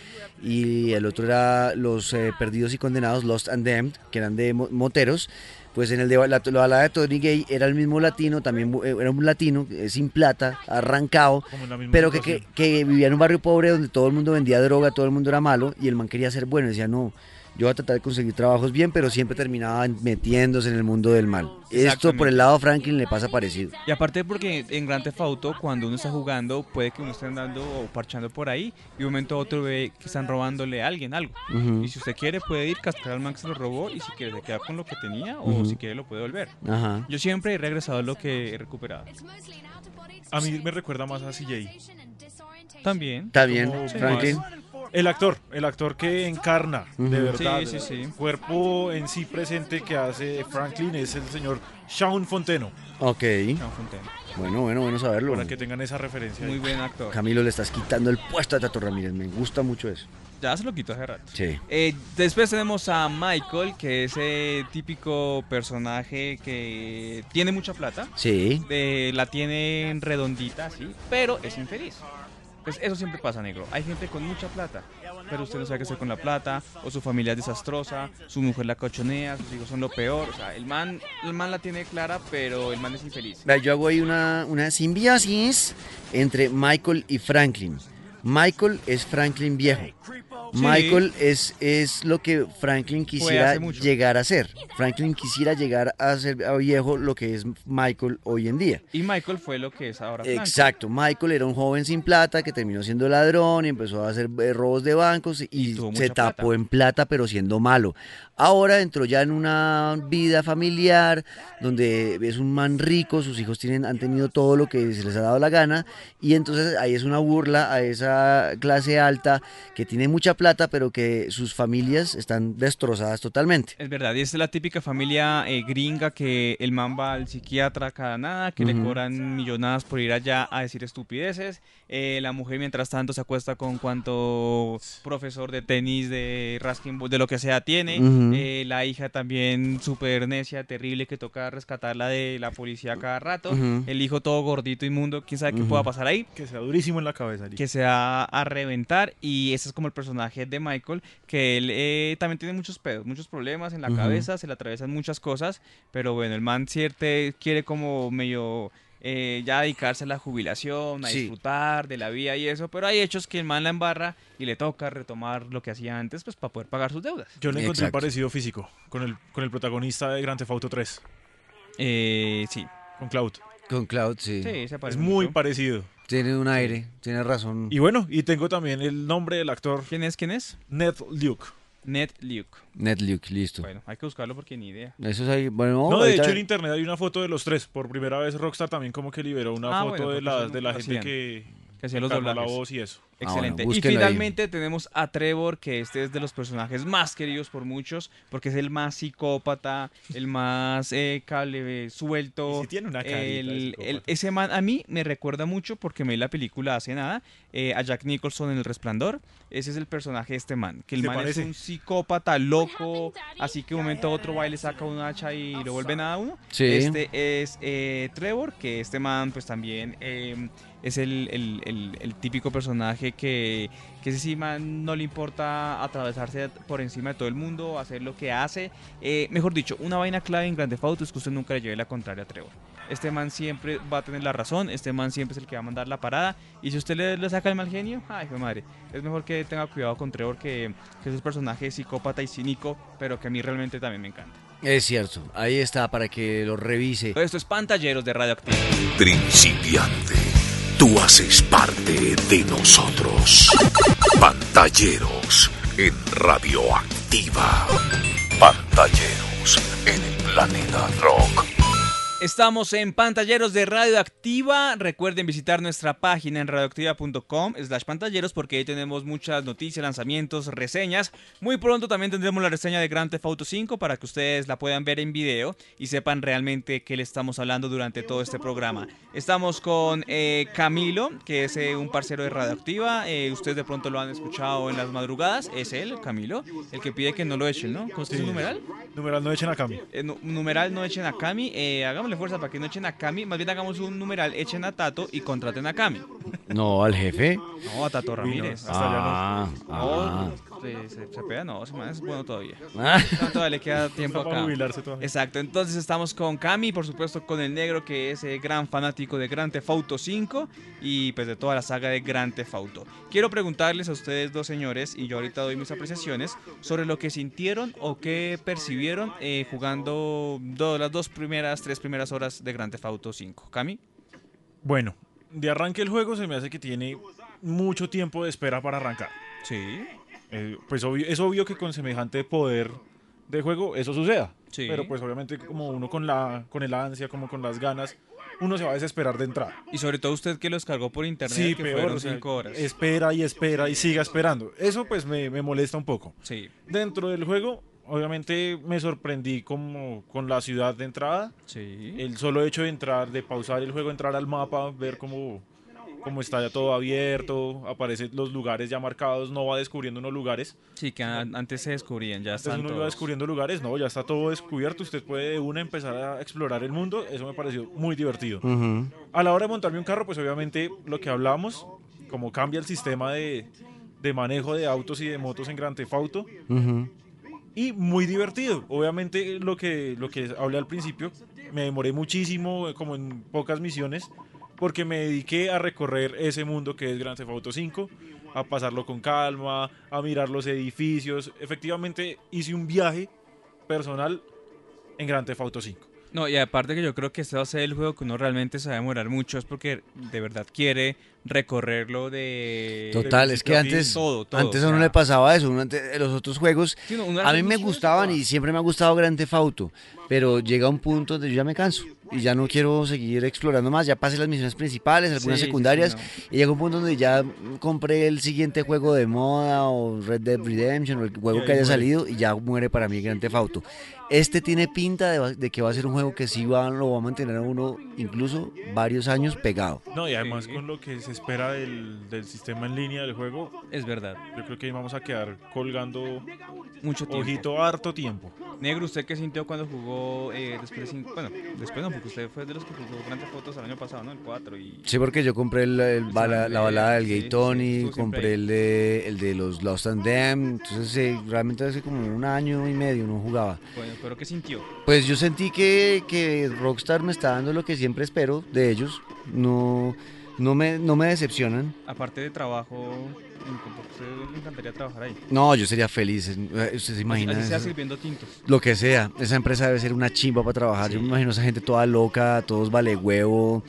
y el otro era los Perdidos y Condenados, Lost and Damned, que eran de moteros. Pues en el de la balada de Tony Gay era el mismo latino, también era un latino sin plata, arrancado, Como en la misma pero situación. que vivía en un barrio pobre donde todo el mundo vendía droga, todo el mundo era malo y el man quería ser bueno, decía no, yo voy a tratar de conseguir trabajos bien, pero siempre terminaba metiéndose en el mundo del mal. Esto por el lado de Franklin le pasa parecido. Y aparte porque en Grand Theft Auto, cuando uno está jugando, puede que uno esté andando o parchando por ahí y de un momento a otro ve que están robándole a alguien algo. Ujú. Y si usted quiere puede ir, cascar al man que se lo robó y si quiere se queda con lo que tenía o Ujú. si quiere lo puede volver. Ajá. Yo siempre he regresado a lo que he recuperado. A mí me recuerda más a CJ. También. Está bien, Como Franklin. más- el actor que encarna, Ujú. de verdad, Sí, sí, sí. el cuerpo en sí presente que hace Franklin es el señor Sean Fonteno, Ok. Sean Fontaine. Bueno saberlo. para que tengan esa referencia. Muy ahí. buen actor. Camilo, le estás quitando el puesto a Tato Ramírez. Me gusta mucho eso. Ya se lo quitó hace rato. Sí. Después tenemos a Michael, que es ese típico personaje que tiene mucha plata. Sí. La tiene redondita, sí, pero es infeliz. Pues eso siempre pasa, negro. Hay gente con mucha plata, pero usted no sabe qué hacer con la plata, o su familia es desastrosa, su mujer la cochonea, sus hijos son lo peor. O sea, el man la tiene clara, pero el man es infeliz. Vea, yo hago ahí una simbiosis entre Michael y Franklin. Michael es Franklin viejo. Sí. Michael es lo que Franklin quisiera hace mucho. llegar a ser. Franklin quisiera llegar a ser a viejo lo que es Michael hoy en día. Y Michael fue lo que es ahora Frank. Exacto, Michael era un joven sin plata que terminó siendo ladrón y empezó a hacer robos de bancos y tuvo se mucha tapó plata. en plata pero siendo malo. Ahora entró ya en una vida familiar donde es un man rico, sus hijos han tenido todo lo que se les ha dado la gana y entonces ahí es una burla a esa clase alta que tiene mucha plata pero que sus familias están destrozadas totalmente. Es verdad, y esta es la típica familia gringa que el man va al psiquiatra cada nada, que le cobran millonadas por ir allá a decir estupideces. La mujer mientras tanto se acuesta con cuanto profesor de tenis, de racquetball, de lo que sea tiene. La hija también súper necia, terrible, que toca rescatarla de la policía cada rato. El hijo todo gordito, inmundo, quién sabe qué pueda pasar ahí. Que sea durísimo en la cabeza. Que se va a reventar, y ese es como el personaje de Michael, que él también tiene muchos pedos, muchos problemas en la cabeza, se le atraviesan muchas cosas, pero bueno, el man cierto quiere como medio ya dedicarse a la jubilación, a disfrutar de la vida y eso, pero hay hechos que el man la embarra y le toca retomar lo que hacía antes, pues para poder pagar sus deudas. Yo le encontré un Exacto. parecido físico con el protagonista de Grand Theft Auto 3, Sí, con Cloud. Con Cloud, sí. se Es parece muy mucho. parecido. Tiene un aire, tiene razón. Y bueno, y tengo también el nombre del actor, ¿Quién es? Ned Luke. Ned Luke. Netluke, listo. Bueno, hay que buscarlo porque ni idea. Eso es ahí, bueno, No, de ahorita- hecho en internet hay una foto de los tres. Por primera vez Rockstar también como que liberó una Ah, foto bueno, de porque eso la lo gente hacían. que hacía los encarnó la doblajes. voz y eso. Excelente. bueno, Y búsquenlo ahí. finalmente tenemos a Trevor, que este es de los personajes más queridos por muchos, porque es el más psicópata, el más suelto. Y sí tiene una carita de psicópata. Ese man a mí me recuerda mucho, porque me vi la película hace nada, a Jack Nicholson en El Resplandor. Ese es el personaje de este man, que el ¿Se man parece? es un psicópata loco, así que un momento a otro va y le saca un hacha y lo vuelve nada a uno. Sí. Este es Trevor, que este man pues también es el típico personaje que ese sí man no le importa atravesarse por encima de todo el mundo, hacer lo que hace. Mejor dicho, una vaina clave en Grand Theft Auto es que usted nunca le lleve la contraria a Trevor. Este man siempre va a tener la razón, este man siempre es el que va a mandar la parada, y si usted le saca el mal genio, ay, fue madre, es mejor que tenga cuidado con Trevor, que es un personaje psicópata y cínico, pero que a mí realmente también me encanta. Es cierto, ahí está para que lo revise. Esto es Pantalleros de Radioactiva. Principiante, tú haces parte de nosotros. Pantalleros en Radioactiva. Pantalleros en el planeta Rock. Estamos en Pantalleros de Radioactiva. Recuerden visitar nuestra página en radioactiva.com/pantalleros, porque ahí tenemos muchas noticias, lanzamientos, reseñas. Muy pronto también tendremos la reseña de Grand Theft Auto 5 para que ustedes la puedan ver en video y sepan realmente qué le estamos hablando durante todo este programa. Estamos con Camilo, que es un parcero de Radioactiva. Ustedes de pronto lo han escuchado en las madrugadas. Es él, Camilo, el que pide que no lo echen, ¿no? ¿Cómo es su numeral? Numeral no echen a Cami. Numeral no echen a Cami. Hagámosle fuerza para que no echen a Cami. Más bien hagamos un numeral, echen a Tato y contraten a Cami. No, al jefe. No, a Tato Ramírez. hasta allá No, se pega, no, se es bueno todavía. Ah. No, todavía le queda tiempo Está para acá. jubilarse todavía. Exacto, entonces estamos con Cami, por supuesto con el negro, que es gran fanático de Grand Theft Auto 5 y pues de toda la saga de Grand Theft Auto. Quiero preguntarles a ustedes dos señores, y yo ahorita doy mis apreciaciones, sobre lo que sintieron o qué percibieron jugando las tres primeras horas de Grand Theft Auto 5. Cami. Bueno, de arranque el juego se me hace que tiene mucho tiempo de espera para arrancar. Sí. Pues es obvio que con semejante poder de juego eso suceda. Sí. Pero pues obviamente como uno con el ansia, como con las ganas, uno se va a desesperar de entrada. Y sobre todo usted que lo descargó por internet, Sí, que peor, fueron o sea, 5 horas. espera y siga esperando. Eso pues me molesta un poco. Sí, Dentro del juego, obviamente me sorprendí como con la ciudad de entrada. sí. El solo hecho de entrar, de pausar el juego, entrar al mapa, ver cómo está ya todo abierto, aparecen los lugares ya marcados, no va descubriendo unos lugares. Sí, que antes se descubrían, ya Entonces están uno iba todos. descubriendo lugares, no, ya está todo descubierto, usted puede de una empezar a explorar el mundo, eso me pareció muy divertido. A la hora de montarme un carro, pues obviamente lo que hablamos, como cambia el sistema de manejo de autos y de motos en Grand Theft Auto. Y muy divertido. Obviamente lo que hablé al principio, me demoré muchísimo, como en pocas misiones, porque me dediqué a recorrer ese mundo que es Grand Theft Auto 5, a pasarlo con calma, a mirar los edificios. Efectivamente hice un viaje personal en Grand Theft Auto 5. No, y aparte que yo creo que este va a ser el juego que uno realmente se va a demorar mucho, es porque de verdad quiere recorrerlo de... Total, es que antes a uno le pasaba eso, los otros juegos, sí, a mí me gustaban y siempre me ha gustado Grand Theft Auto, pero llega un punto donde yo ya me canso y ya no quiero seguir explorando más, ya pasé las misiones principales, algunas secundarias, y llega un punto donde ya compré el siguiente juego de moda o Red Dead Redemption o el juego que haya salido y ya muere para mí Grand Theft Auto. Este tiene pinta de que va a ser un juego que sí lo va a mantener a uno incluso varios años pegado. No, y además con lo que se espera del sistema en línea del juego, es verdad. Yo creo que vamos a quedar colgando mucho tiempo. Ojito, harto tiempo. Negro, ¿usted qué sintió cuando jugó después no, porque usted fue de los que jugó Grand Theft Auto el año pasado, ¿no? El 4 y... Sí, porque yo compré la balada del Gay Tony, compré el de los Lost and Damned, entonces realmente hace como un año y medio no jugaba. Bueno, ¿pero qué sintió? Pues yo sentí que Rockstar me está dando lo que siempre espero de ellos, no me decepcionan. Aparte de trabajo, ¿usted le encantaría trabajar ahí? No, yo sería feliz, usted se imagina. Así sea sirviendo tintos. Lo que sea, esa empresa debe ser una chimba para trabajar, yo me imagino a esa gente toda loca, todos vale huevo,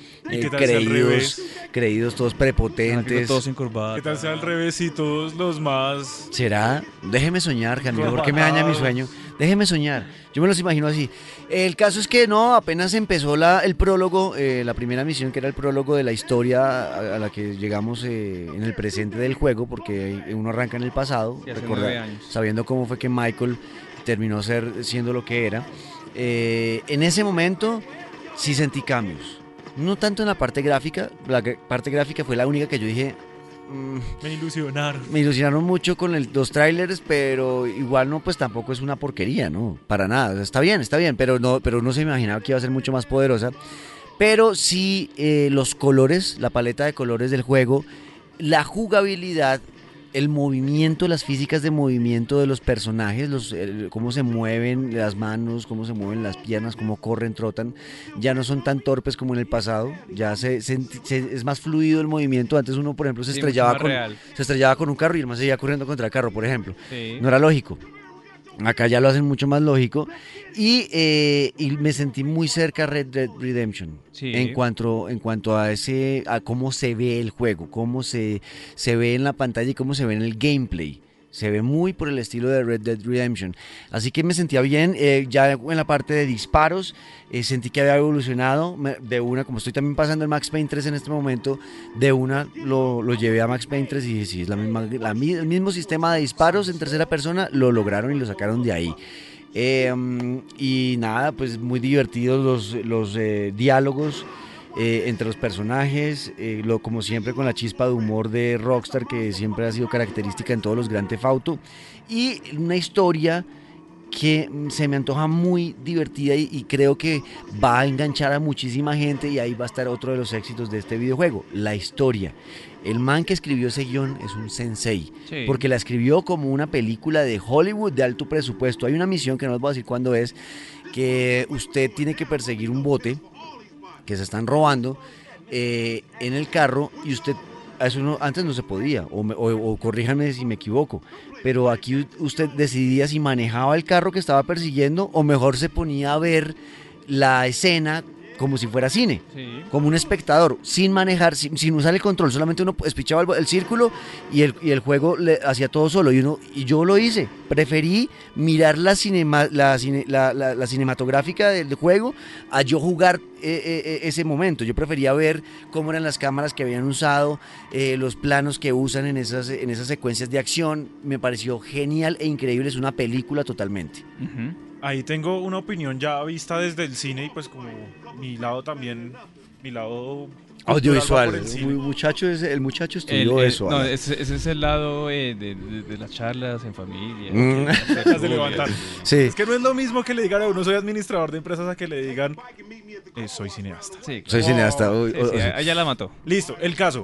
creídos, todos prepotentes. Todos encorvados. ¿Qué tal sea al revés y todos los más... ¿Será? Déjeme soñar, que a mí mejor que me daña mi sueño. Déjeme soñar, yo me los imagino así. El caso es que no, apenas empezó el prólogo, la primera misión, que era el prólogo de la historia a la que llegamos en el presente del juego, porque uno arranca en el pasado, sabiendo cómo fue que Michael terminó siendo lo que era. En ese momento sí sentí cambios, no tanto en la parte gráfica. La parte gráfica fue la única que yo dije... Me ilusionaron. Me ilusionaron mucho con los trailers, pero igual no, pues tampoco es una porquería, no, para nada. O sea, está bien, pero uno se imaginaba que iba a ser mucho más poderosa. Pero sí, los colores, la paleta de colores del juego, la jugabilidad, el movimiento, las físicas de movimiento de los personajes, cómo se mueven las manos, cómo se mueven las piernas, cómo corren, trotan, ya no son tan torpes como en el pasado, ya es más fluido el movimiento. Antes uno, por ejemplo, se estrellaba con un carro y el man seguía corriendo contra el carro, por ejemplo. Sí. No era lógico. Acá ya lo hacen mucho más lógico y me sentí muy cerca a Red Dead Redemption, sí, en cuanto a cómo se ve el juego, cómo se ve en la pantalla y cómo se ve en el gameplay. Se ve muy por el estilo de Red Dead Redemption. Así que me sentía bien. Ya en la parte de disparos, sentí que había evolucionado. De una, como estoy también pasando el Max Payne 3 en este momento, de una lo llevé a Max Payne 3 y dije, sí, es el mismo sistema de disparos en tercera persona, lo lograron y lo sacaron de ahí. Y nada, pues muy divertidos los diálogos entre los personajes, como siempre con la chispa de humor de Rockstar que siempre ha sido característica en todos los Grand Theft Auto, y una historia que se me antoja muy divertida y creo que va a enganchar a muchísima gente, y ahí va a estar otro de los éxitos de este videojuego, la historia. El man que escribió ese guión es un sensei, sí, porque la escribió como una película de Hollywood de alto presupuesto. Hay una misión que no les voy a decir cuándo es, que usted tiene que perseguir un bote que se están robando en el carro, y usted, eso antes no se podía, o corríjanme si me equivoco, pero aquí usted decidía si manejaba el carro que estaba persiguiendo o mejor se ponía a ver la escena como si fuera cine, sí, como un espectador, sin manejar, sin usar el control, solamente uno espichaba el círculo y el juego le hacía todo solo, y yo lo hice, preferí mirar la cinematográfica del juego a yo jugar ese momento. Yo prefería ver cómo eran las cámaras que habían usado, los planos que usan en esas secuencias de acción. Me pareció genial e increíble, es una película totalmente. Uh-huh. Ahí tengo una opinión ya vista desde el cine, y pues como mi lado audiovisual. El muchacho estudió eso. No, ese es el lado de las charlas en familia. Las de levantar. Sí. Es que no es lo mismo que le digan a uno soy administrador de empresas a que le digan soy cineasta. Sí, soy cineasta. Allá la mató. Listo, el caso.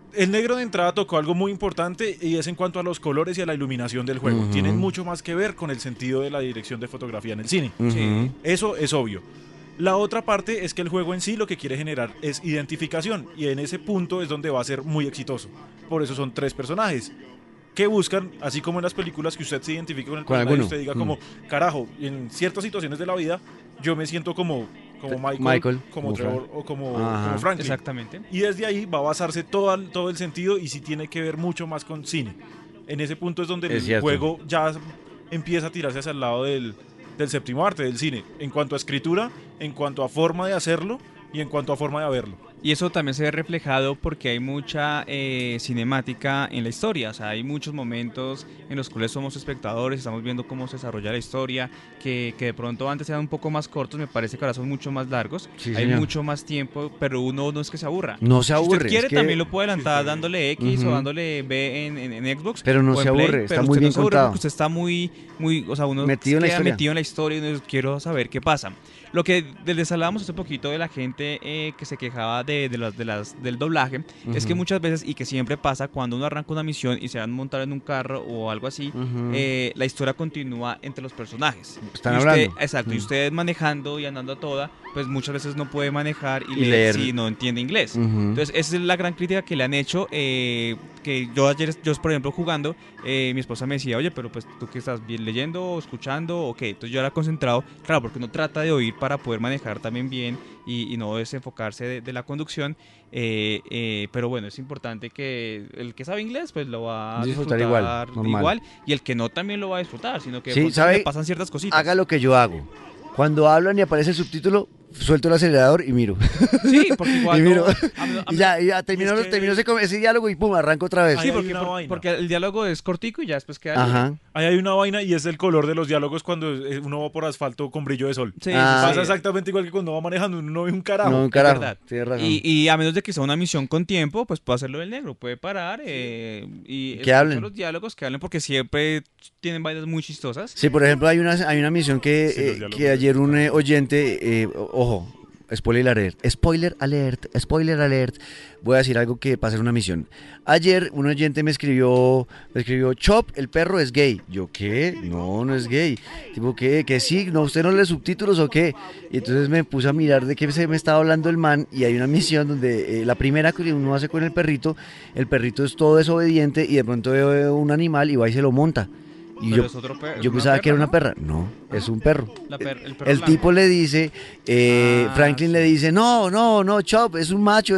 El negro de entrada tocó algo muy importante y es en cuanto a los colores y a la iluminación del juego. Tienen mucho más que ver con el sentido de la dirección de fotografía en el cine. Sí. Eso es obvio. La otra parte es que el juego en sí lo que quiere generar es identificación y en ese punto es donde va a ser muy exitoso. Por eso son 3 personajes que buscan, así como en las películas, que usted se identifique con el personaje y usted diga como, carajo, en ciertas situaciones de la vida yo me siento como Michael, como Trevor o como Franklin. Exactamente. Y desde ahí va a basarse todo el sentido y sí tiene que ver mucho más con cine. En ese punto es donde el juego ya empieza a tirarse hacia el lado del séptimo arte, del cine, en cuanto a escritura, en cuanto a forma de hacerlo y en cuanto a forma de verlo. Y eso también se ve reflejado porque hay mucha cinemática en la historia, o sea, hay muchos momentos en los cuales somos espectadores, estamos viendo cómo se desarrolla la historia, que de pronto antes eran un poco más cortos, me parece que ahora son mucho más largos, hay mucho más tiempo, pero uno no es que se aburra. No se aburre. Si usted quiere es que... también lo puede adelantar dándole X o dándole B en Xbox. Pero no o en se aburre, Play, está pero muy usted bien no se aburre contado. porque usted está muy, o sea, uno metido queda metido en la historia y uno quiero saber qué pasa. Lo que les hablábamos hace poquito de la gente que se quejaba del doblaje, es que muchas veces, y que siempre pasa, cuando uno arranca una misión y se van a montar en un carro o algo así, la historia continúa entre los personajes. Están y usted, hablando. Exacto, y usted manejando y andando a toda, pues muchas veces no puede manejar y leer si no entiende inglés. Entonces, esa es la gran crítica que le han hecho, que yo ayer, por ejemplo, jugando, mi esposa me decía, oye, pero pues tú que estás bien leyendo o escuchando o qué, entonces yo era concentrado, claro, porque uno trata de oír para poder manejar también bien y no desenfocarse de la conducción, pero bueno, es importante que el que sabe inglés pues lo va a disfrutar igual, y el que no también lo va a disfrutar, sino que sí, ¿sabe? le pasan ciertas cositas. Haga lo que yo hago. Cuando hablan y aparece el subtítulo, suelto el acelerador y miro. Sí, porque igual y miro. no, y ya terminó ese diálogo y pum, arranco otra vez. Sí, porque el diálogo es cortico y ya después queda. Ajá. Ahí hay una vaina y es el color de los diálogos cuando uno va por asfalto con brillo de sol. Sí, pasa exactamente igual que cuando va manejando, uno no ve un carajo. No, un carajo. Es verdad. Tienes razón. Y a menos de que sea una misión con tiempo, pues puede hacerlo el negro, puede parar y que hablen los diálogos, que hablen, porque siempre tienen vainas muy chistosas. Sí, por ejemplo, hay una misión que ayer un oyente, ojo, spoiler alert, voy a decir algo que pasa en una misión. Ayer un oyente me escribió, Chop, el perro es gay. Yo, ¿qué? No es gay. Tipo, ¿qué? ¿Que sí? ¿No, usted no lee subtítulos o qué? Y entonces me puse a mirar de qué se me estaba hablando el man, y hay una misión donde la primera que uno hace con el perrito es todo desobediente y de pronto ve un animal y va y se lo monta. Y yo pensaba que era una perra. No, es un perro. El tipo le dice, Franklin le dice, no, Chop, es un macho.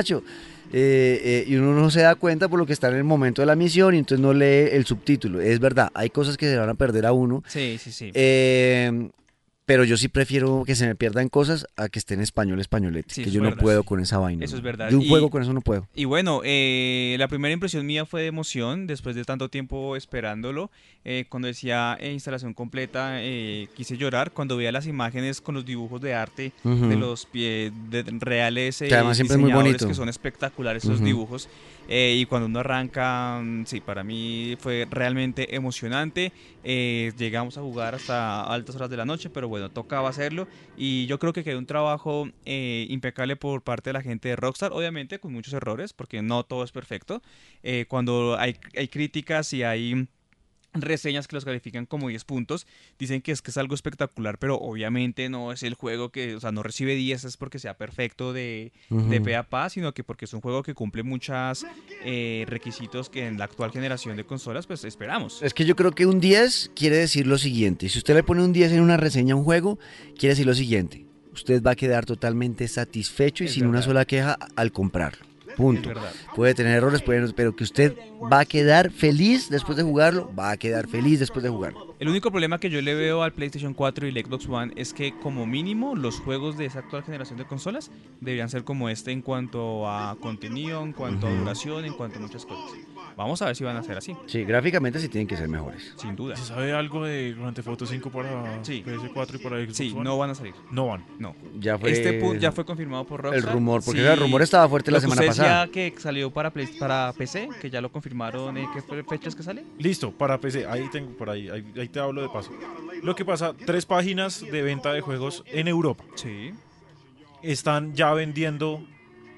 Y uno no se da cuenta por lo que está en el momento de la misión y entonces no lee el subtítulo. Es verdad, hay cosas que se van a perder a uno. Sí. Pero yo sí prefiero que se me pierdan cosas a que esté en españolete, sí, que yo no puedo con esa vaina. Eso es verdad. De un juego con eso no puedo. Y bueno, la primera impresión mía fue de emoción, después de tanto tiempo esperándolo. Cuando decía instalación completa, quise llorar. Cuando veía las imágenes con los dibujos de arte de los reales que además siempre es muy bonito, que son espectaculares esos dibujos. Y cuando uno arranca, sí, para mí fue realmente emocionante. Llegamos a jugar hasta altas horas de la noche, pero bueno, tocaba hacerlo. Y yo creo que quedó un trabajo impecable por parte de la gente de Rockstar, obviamente con muchos errores, porque no todo es perfecto. Cuando hay críticas y hay reseñas que los califican como 10 puntos, dicen que es algo espectacular, pero obviamente no es el juego que, o sea, no recibe 10 es porque sea perfecto de pe a pa, sino que porque es un juego que cumple muchos requisitos que en la actual generación de consolas pues esperamos. Es que yo creo que un 10 quiere decir lo siguiente: si usted le pone un 10 en una reseña a un juego, quiere decir lo siguiente: usted va a quedar totalmente satisfecho y sin una sola queja al comprarlo. Punto. Puede tener errores, pero que usted va a quedar feliz después de jugarlo, El único problema que yo le veo al PlayStation 4 y el Xbox One es que como mínimo los juegos de esa actual generación de consolas deberían ser como este en cuanto a contenido, en cuanto a duración, en cuanto a muchas cosas. Vamos a ver si van a ser así. Sí, gráficamente sí tienen que ser mejores. Sin duda. ¿Se sabe algo de Grand Theft Auto 5 para PS4 y para Xbox Sí, One? no van a salir. No van. No. Ya fue, ya fue confirmado por Rockstar. El rumor, porque el rumor estaba fuerte la semana pasada. Ya que salió para PC, que ya lo confirmaron, ¿qué fechas que sale? Listo, para PC, ahí tengo por ahí te hablo de paso. Lo que pasa, 3 páginas de venta de juegos en Europa. Sí. Están ya vendiendo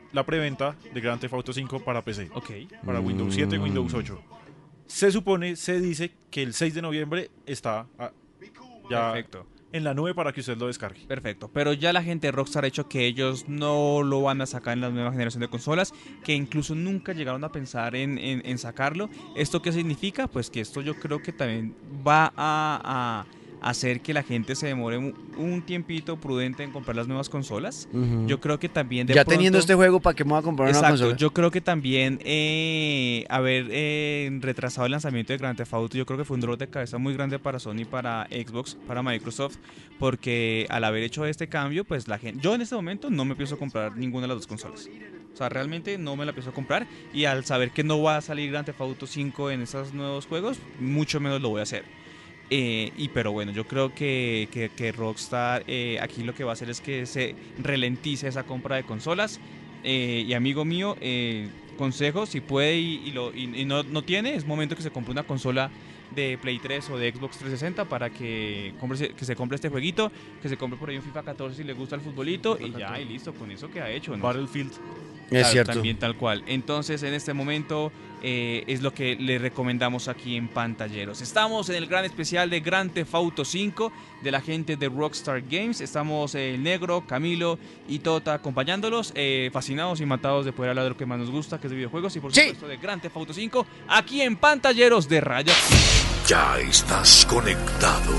la preventa de Grand Theft Auto 5 para PC, Ok. para Windows 7 y Windows 8. Se dice que el 6 de noviembre está ya Perfecto. en la nube para que usted lo descargue. Perfecto, pero ya la gente de Rockstar ha dicho que ellos no lo van a sacar en la nueva generación de consolas, que incluso nunca llegaron a pensar en sacarlo. ¿Esto qué significa? Pues que esto yo creo que también va a hacer que la gente se demore un tiempito prudente en comprar las nuevas consolas. Yo creo que también ya teniendo este juego, ¿para qué me voy a comprar una consola? Yo creo que también haber retrasado el lanzamiento de Grand Theft Auto, yo creo que fue un dolor de cabeza muy grande para Sony, para Xbox, para Microsoft, porque al haber hecho este cambio, pues la gente, yo en este momento no me pienso comprar ninguna de las dos consolas. O sea, realmente no me la pienso comprar, y al saber que no va a salir Grand Theft Auto 5 en esos nuevos juegos, mucho menos lo voy a hacer. Pero bueno, yo creo que Rockstar aquí lo que va a hacer es que se ralentice esa compra de consolas. Y amigo mío, consejo, si puede y no tiene, es momento que se compre una consola de Play 3 o de Xbox 360 para que se compre este jueguito, que se compre por ahí un FIFA 14 si le gusta el futbolito, y ya, y listo, con eso queda hecho, ¿no? Battlefield. Es Claro, cierto. también tal cual. Entonces, en este momento es lo que le recomendamos aquí en Pantalleros. Estamos en el gran especial de Grand Theft Auto 5 de la gente de Rockstar Games. Estamos el Negro, Camilo y Tota acompañándolos, fascinados y matados de poder hablar de lo que más nos gusta, que es de videojuegos, y por supuesto de Grand Theft Auto 5, aquí en Pantalleros de Radio Activa. Ya estás conectado.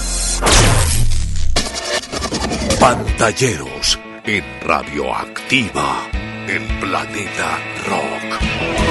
Pantalleros en Radioactiva, el planeta rock.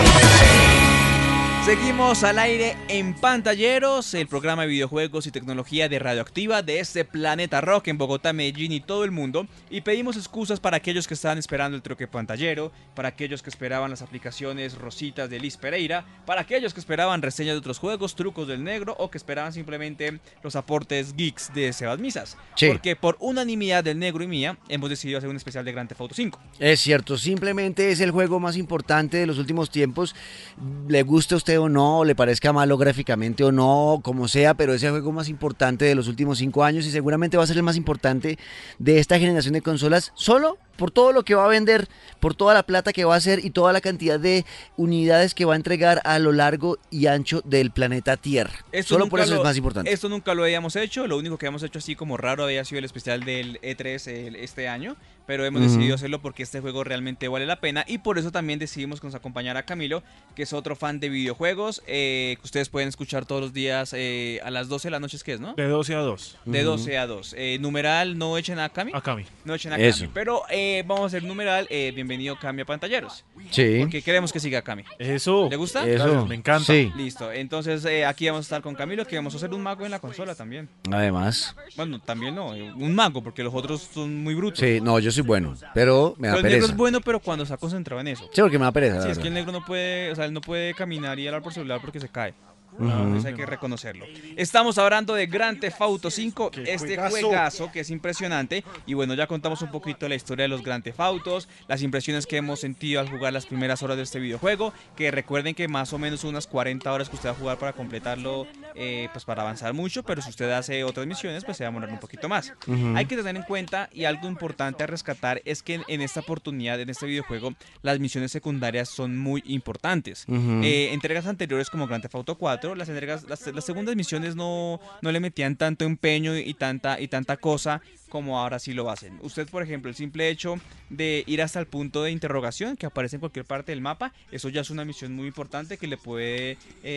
Seguimos al aire en Pantalleros, el programa de videojuegos y tecnología de Radioactiva de este planeta rock en Bogotá, Medellín y todo el mundo. Y pedimos excusas para aquellos que estaban esperando el troque pantallero, para aquellos que esperaban las aplicaciones rositas de Liz Pereira, para aquellos que esperaban reseñas de otros juegos, trucos del Negro, o que esperaban simplemente los aportes geeks de Sebas Misas. Sí. Porque por unanimidad del Negro y mía hemos decidido hacer un especial de Grand Theft Auto 5. Es cierto, simplemente es el juego más importante de los últimos tiempos. Le guste a usted o no, le parezca malo gráficamente o no, como sea, pero es el juego más importante de los últimos 5 años y seguramente va a ser el más importante de esta generación de consolas, solo por todo lo que va a vender, por toda la plata que va a hacer y toda la cantidad de unidades que va a entregar a lo largo y ancho del planeta Tierra. Solo por eso es más importante. Esto nunca lo habíamos hecho, lo único que habíamos hecho así como raro había sido el especial del E3 este año, pero hemos decidido hacerlo porque este juego realmente vale la pena, y por eso también decidimos que nos acompañara Camilo, que es otro fan de videojuegos, que ustedes pueden escuchar todos los días a las 12 de la noche, es que es, ¿no? De 12 a 2. De 12 a 2. Numeral, no echen a Cami. A Cami. No echen a Eso. Cami, pero vamos a hacer numeral, bienvenido Cami a Pantalleros. Sí. Porque queremos que siga Cami. Eso. ¿Le gusta? Eso. Gracias, me encanta. Sí. Listo, entonces aquí vamos a estar con Camilo, que vamos a hacer un mago en la consola también. Además. Bueno, también no, un mago, porque los otros son muy brutos. Sí, no, yo soy bueno, pero me da Pero el negro pereza. es bueno, pero cuando está concentrado en eso. Sí, porque me da pereza. Sí, la es que el verdad. negro no puede, o sea, él no puede caminar y hablar por celular porque se cae. Eso hay que reconocerlo. Estamos hablando de Grand Theft Auto 5, ¡Qué este juegazo! juegazo que es impresionante. Y bueno, ya contamos un poquito de la historia de los Grand Theft Autos, las impresiones que hemos sentido al jugar las primeras horas de este videojuego. Que recuerden que más o menos unas 40 horas que usted va a jugar para completarlo, pues para avanzar mucho. Pero si usted hace otras misiones, pues se va a demorar un poquito más. Hay que tener en cuenta, y algo importante a rescatar, es que en esta oportunidad, en este videojuego, las misiones secundarias son muy importantes. Entregas anteriores como Grand Theft Auto 4, las segundas misiones no le metían tanto empeño y tanta cosa como ahora sí lo hacen. Usted, por ejemplo, el simple hecho de ir hasta el punto de interrogación que aparece en cualquier parte del mapa, eso ya es una misión muy importante que le puede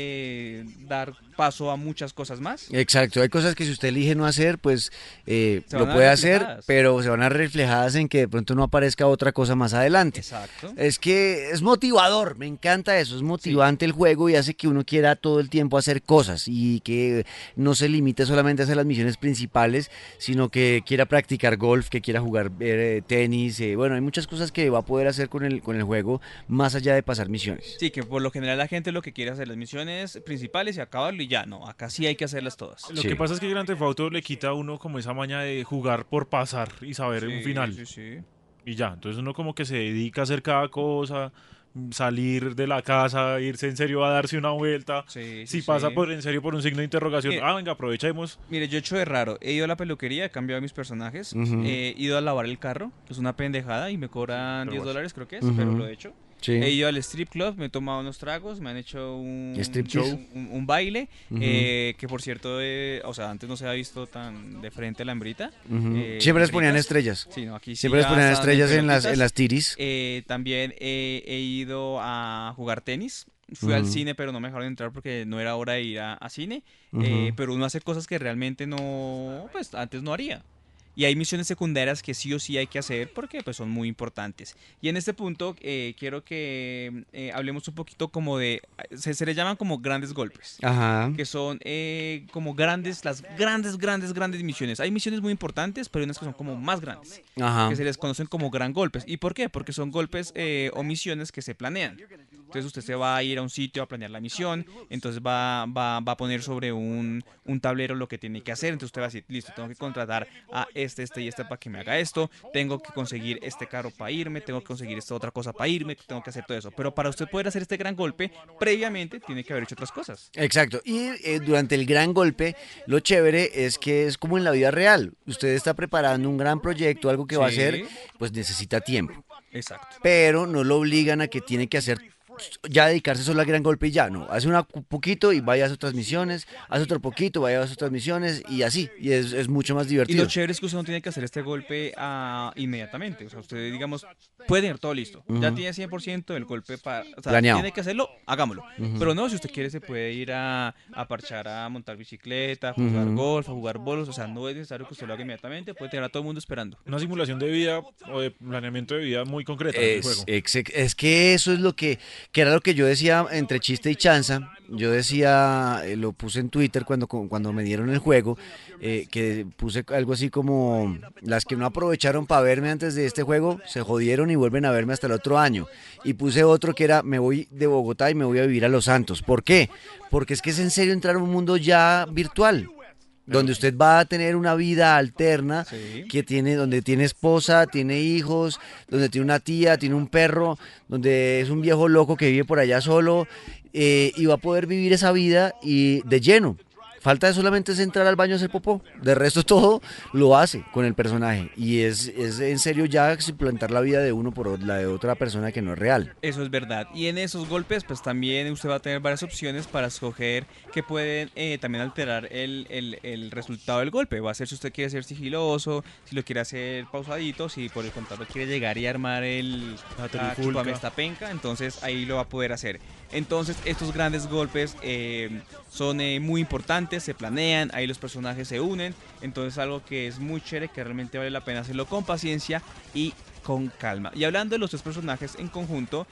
dar paso a muchas cosas más. Exacto, hay cosas que si usted elige no hacer, pues Se lo van a puede ver hacer, reflejadas. pero se van a ver reflejadas en que de pronto no aparezca otra cosa más adelante. Exacto. Es que es motivador, me encanta eso, es motivante el juego y hace que uno quiera todo el tiempo hacer cosas y que no se limite solamente a hacer las misiones principales, sino que quiera practicar golf, que quiera jugar tenis, bueno, hay muchas cosas que va a poder hacer con el juego más allá de pasar misiones. Sí, que por lo general la gente lo que quiere es hacer las misiones principales y acabarlo y ya, no, acá sí hay que hacerlas todas. Lo Sí. que pasa es que Grand Theft Auto le quita a uno como esa maña de jugar por pasar y saber un final. Sí, sí. Y ya, entonces uno como que se dedica a hacer cada cosa, salir de la casa, irse en serio a darse una vuelta. Sí, Si sí, pasa sí. en serio por un signo de interrogación, Mire, venga, aprovechemos. Mire, yo he hecho de raro. He ido a la peluquería, he cambiado mis personajes. Ujú. He ido a lavar el carro, que es una pendejada, y me cobran Pero $10, creo que es, Ujú. pero lo he hecho. Sí. He ido al strip club, me he tomado unos tragos, me han hecho un ¿Striptease? show, un baile, Ujú. que por cierto, o sea, antes no se había visto tan de frente la hembrita. Ujú. eh, Siempre les ponían hembritas. estrellas. Sí, no, aquí sí Siempre les ya ponían están estrellas en pelotitas. las tiris. También he ido a jugar tenis. Fui al Ujú. cine, pero no me dejaron entrar porque no era hora de ir a cine. Ujú. Pero uno hace cosas que realmente no, pues antes no haría. Y hay misiones secundarias que sí o sí hay que hacer porque pues son muy importantes. Y en este punto quiero que hablemos un poquito como de, se le llaman como grandes golpes. Ajá. Que son como las grandes misiones. Hay misiones muy importantes, pero hay unas que son como más grandes, Ajá. que se les conocen como gran golpes. ¿Y por qué? Porque son golpes o misiones que se planean. Entonces usted se va a ir a un sitio a planear la misión, entonces va a poner sobre un tablero lo que tiene que hacer, entonces usted va a decir, listo, tengo que contratar a este y este para que me haga esto, tengo que conseguir este carro para irme, tengo que conseguir esta otra cosa para irme, tengo que hacer todo eso. Pero para usted poder hacer este gran golpe, previamente tiene que haber hecho otras cosas. Exacto. Y durante el gran golpe, lo chévere es que es como en la vida real. Usted está preparando un gran proyecto, algo que va a hacer, Sí. pues necesita tiempo. Exacto. Pero no lo obligan a que tiene que hacer ya dedicarse solo al gran golpe y ya, no, hace un poquito y vaya a sus transmisiones, hace otro poquito, vaya a sus transmisiones y así, y es mucho más Y divertido. lo chévere es que usted no tiene que hacer este golpe inmediatamente. O sea, usted, digamos, puede tener todo listo. Ya Ujú. tiene 100% del golpe para. O sea, Planeado. tiene que hacerlo, hagámoslo. Ujú. Pero no, si usted quiere, se puede ir a parchar, a montar bicicleta, a jugar Ujú. golf, a jugar bolos. O sea, no es necesario que usted lo haga inmediatamente. Puede tener a todo el mundo esperando. Una simulación de vida o de planeamiento de vida muy concreta en el juego. Es que eso es lo que era lo que yo decía entre chiste y chanza. Yo decía, lo puse en Twitter cuando me dieron el juego, que puse algo así como, las que no aprovecharon para verme antes de este juego, se jodieron y vuelven a verme hasta el otro año. Y puse otro que era, me voy de Bogotá y me voy a vivir a Los Santos. ¿Por qué? Porque es que es en serio entrar a un mundo ya virtual, donde usted va a tener una vida alterna, Sí. donde tiene esposa, tiene hijos, donde tiene una tía, tiene un perro, donde es un viejo loco que vive por allá solo, y va a poder vivir esa vida y de lleno. Falta solamente es entrar al baño a hacer popó. De resto todo lo hace con el personaje. Y es en serio ya suplantar la vida de uno por la de otra persona que no es real. Eso es verdad. Y en esos golpes, pues también usted va a tener varias opciones para escoger que pueden también alterar el resultado del golpe. Va a ser si usted quiere ser sigiloso, si lo quiere hacer pausadito, si por el contrario quiere llegar y armar La la trifulca. chúpame esta penca, entonces ahí lo va a poder hacer. Entonces estos grandes golpes son muy importantes, se planean, ahí los personajes se unen, entonces algo que es muy chévere, que realmente vale la pena hacerlo con paciencia y con calma. Y hablando de los tres personajes en conjunto,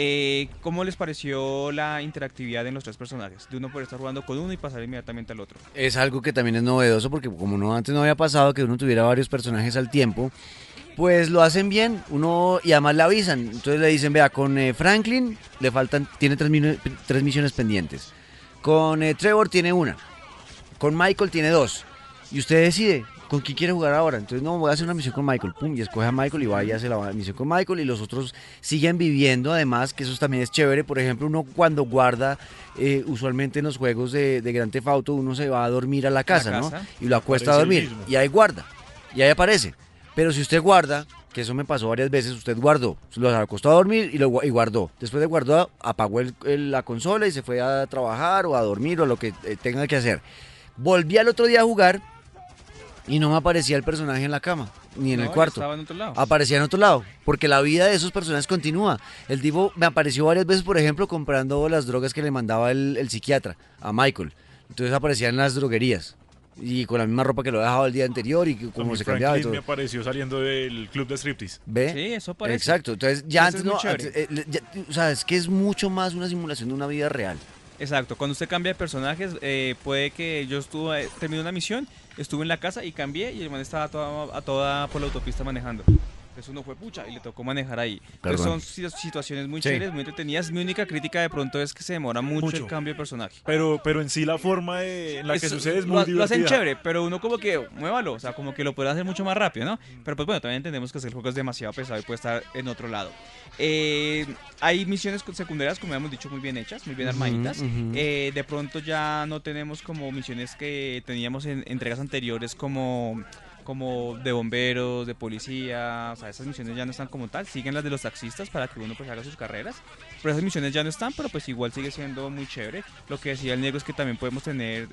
¿cómo les pareció la interactividad en los tres personajes? De uno poder estar jugando con uno y pasar inmediatamente al otro. Es algo que también es novedoso porque como no antes no había pasado que uno tuviera varios personajes al tiempo, pues lo hacen bien, y además le avisan, entonces le dicen, vea, con Franklin tiene tres misiones pendientes, con Trevor tiene una, con Michael tiene dos, y usted decide con quién quiere jugar ahora, entonces no, voy a hacer una misión con Michael, pum, y escoge a Michael y va y hace la misión con Michael, y los otros siguen viviendo, además, que eso también es chévere, por ejemplo, uno cuando guarda, usualmente en los juegos de Grand Theft Auto, uno se va a dormir a la casa, ¿no? casa. Y lo acuesta a Aparece dormir, el mismo. y ahí guarda, y ahí aparece. Pero si usted guarda, que eso me pasó varias veces, usted guardó, lo acostó a dormir y guardó. Después de guardar, apagó la consola y se fue a trabajar o a dormir o lo que tenga que hacer. Volví al otro día a jugar y no me aparecía el personaje en la cama, ni en No, el cuarto. estaba en otro lado. Aparecía en otro lado, porque la vida de esos personajes continúa. El tipo me apareció varias veces, por ejemplo, comprando las drogas que le mandaba el psiquiatra a Michael. Entonces aparecía en las droguerías. Y con la misma ropa que lo dejaba el día anterior y como También se cambiaba y Franklin todo. me apareció saliendo del club de striptease. ¿Ve? Sí, eso parece. Exacto, entonces ya Eso antes es muy no, chévere. o sea, es que es mucho más una simulación de una vida real. Exacto, cuando usted cambia de personajes, puede que yo terminé una misión, estuve en la casa y cambié y el man estaba a toda por la autopista manejando. Entonces uno fue pucha y le tocó manejar ahí. Perdón. Entonces son situaciones muy chéveres, muy entretenidas. Mi única crítica de pronto es que se demora mucho el cambio de personaje. Pero en sí la forma en la que sucede es muy divertida. Lo hacen chévere, pero uno como que muévalo, o sea, como que lo puede hacer mucho más rápido, ¿no? Pero pues bueno, también entendemos que el juego es demasiado pesado y puede estar en otro lado. Hay misiones secundarias, como habíamos dicho, muy bien hechas, muy bien armaditas. De pronto ya no tenemos como misiones que teníamos en entregas anteriores como de bomberos, de policía, o sea, esas misiones ya no están como tal, siguen las de los taxistas para que uno pues haga sus carreras, pero esas misiones ya no están, pero pues igual sigue siendo muy chévere. Lo que decía el Negro es que también podemos tener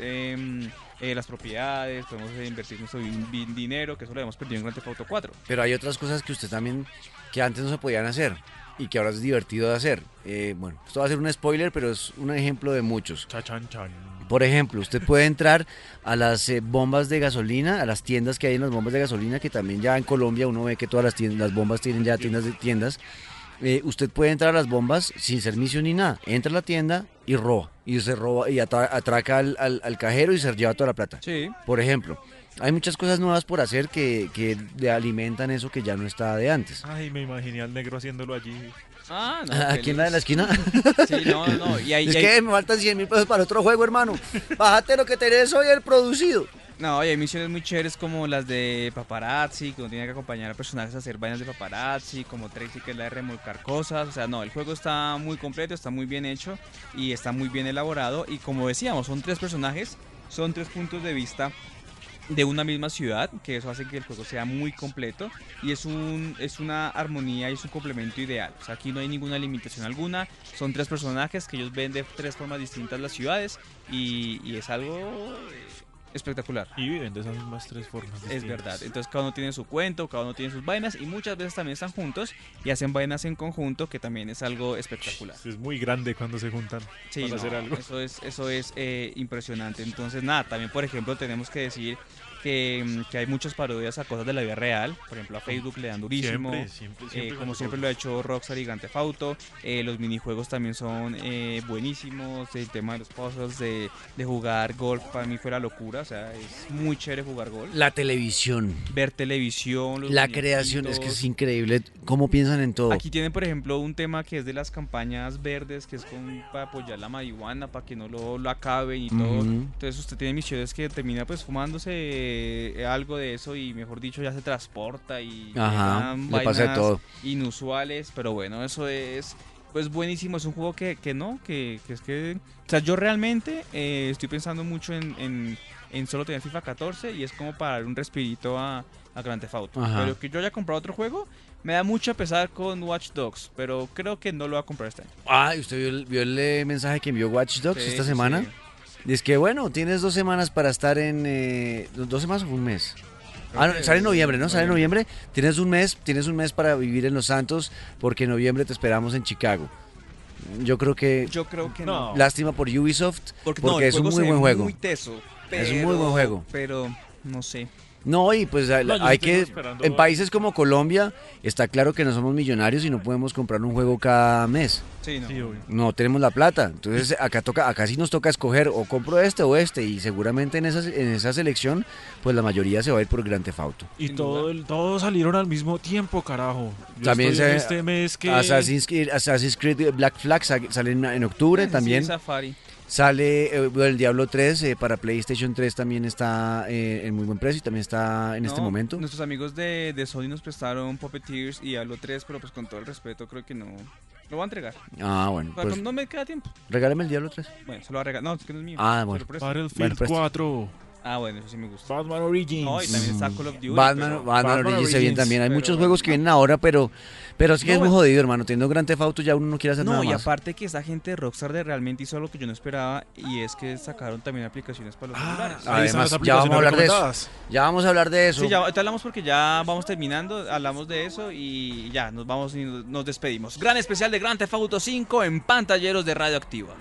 las propiedades, podemos invertir nuestro dinero, que eso lo hemos perdido en Grand Theft Auto 4. Pero hay otras cosas que usted también, que antes no se podían hacer y que ahora es divertido de hacer. Bueno, esto va a ser un spoiler, pero es un ejemplo de muchos. Chan. Por ejemplo, usted puede entrar a las bombas de gasolina, a las tiendas que hay en las bombas de gasolina, que también ya en Colombia uno ve que todas las bombas tienen ya tiendas. Usted puede entrar a las bombas sin ser misión ni nada. Entra a la tienda y roba. Y se roba y atraca al cajero y se lleva toda la plata. Sí. Por ejemplo, hay muchas cosas nuevas por hacer que le alimentan eso que ya no está de antes. Ay, me imaginé al Negro haciéndolo allí. Ah, no. ¿Aquí en la de la esquina? Sí, no. Es que me faltan 100.000 pesos para otro juego, hermano. Bájate lo que tenés hoy, el producido. No, y hay misiones muy chéveres como las de paparazzi, que uno tiene que acompañar a personajes a hacer vainas de paparazzi, como Tracy, que es la de remolcar cosas. O sea, no, el juego está muy completo, está muy bien hecho y está muy bien elaborado. Y como decíamos, son 3 personajes, son 3 puntos de vista de una misma ciudad, que eso hace que el juego sea muy completo y es una armonía y es un complemento ideal. O sea, aquí no hay ninguna limitación alguna, son 3 personajes que ellos ven de 3 formas distintas las ciudades y es algo espectacular. Y viven de esas mismas 3 formas distintas. Es verdad, entonces cada uno tiene su cuento, cada uno tiene sus vainas y muchas veces también están juntos y hacen vainas en conjunto, que también es algo espectacular. Es muy grande cuando se juntan para hacer algo. Eso es impresionante. Entonces nada, también por ejemplo tenemos que decir que hay muchas parodias a cosas de la vida real. Por ejemplo, a Facebook le dan durísimo. Siempre como siempre lo ha hecho Rockstar y Grand Theft Auto. Los minijuegos también son buenísimos. El tema de los puzzles, de jugar golf, para mí fue la locura. O sea, es muy chévere jugar golf. La televisión. Ver televisión. La creación, es que es increíble cómo piensan en todo. Aquí tienen, por ejemplo, un tema que es de las campañas verdes, que es para apoyar la marihuana, para que no lo acaben y todo. Entonces usted tiene misiones que termina pues fumándose algo de eso y mejor dicho ya se transporta y le pasa de todo. Inusuales, pero bueno, eso es pues buenísimo. Es un juego que es que, o sea, yo realmente estoy pensando mucho en solo tener FIFA 14 y es como para dar un respirito a Grand Theft Auto. Pero que yo haya comprado otro juego me da mucho pesar con Watch Dogs, pero creo que no lo voy a comprar este año. Ah, ¿y usted vio el mensaje que envió Watch Dogs esta semana? Sí. Y es que bueno, tienes 2 semanas para estar en... ¿2 semanas o un mes? Sale en noviembre, ¿no? Sale en noviembre. Tienes un mes para vivir en Los Santos, porque en noviembre te esperamos en Chicago. Yo creo que no. Lástima por Ubisoft, porque es un muy buen juego. Muy teso, es un muy buen juego. Pero no sé. No, y pues hay que... En países como Colombia, está claro que no somos millonarios y no podemos comprar un juego cada mes. Sí, no. Sí, no tenemos la plata. Entonces acá sí nos toca escoger o compro este o este. Y seguramente en esa selección, pues la mayoría se va a ir por Grand Theft Auto. Y todos salieron al mismo tiempo, carajo. También este mes que... Assassin's Creed Black Flag sale en octubre también. Sí, Safari. Sale el Diablo 3 para PlayStation 3 también está en muy buen precio y también está en este momento. Nuestros amigos de Sony nos prestaron Puppeteers y Diablo 3, pero pues con todo el respeto creo que no lo voy a entregar. Ah, bueno. Pues, no me queda tiempo. Regálame el Diablo 3. Bueno, se lo voy a regalar. No, es que no es mío. Ah, bueno. Battlefield 4. Ah, bueno, eso sí me gusta. Batman Origins. No, y también está Call of Duty. Batman Origins se viene también. Hay muchos juegos que vienen ahora, pero es que es muy jodido, hermano. Teniendo Grand Theft Auto ya uno no quiere hacer nada más. No, y aparte que esa gente de Rockstar realmente hizo lo que yo no esperaba, y es que sacaron también aplicaciones para los celulares. Además, ya vamos a hablar de eso. Ya vamos a hablar de eso. Sí, ya hablamos porque ya vamos terminando, hablamos de eso y ya nos vamos y nos despedimos. Gran especial de Grand Theft Auto 5 en Pantalleros de Radioactiva.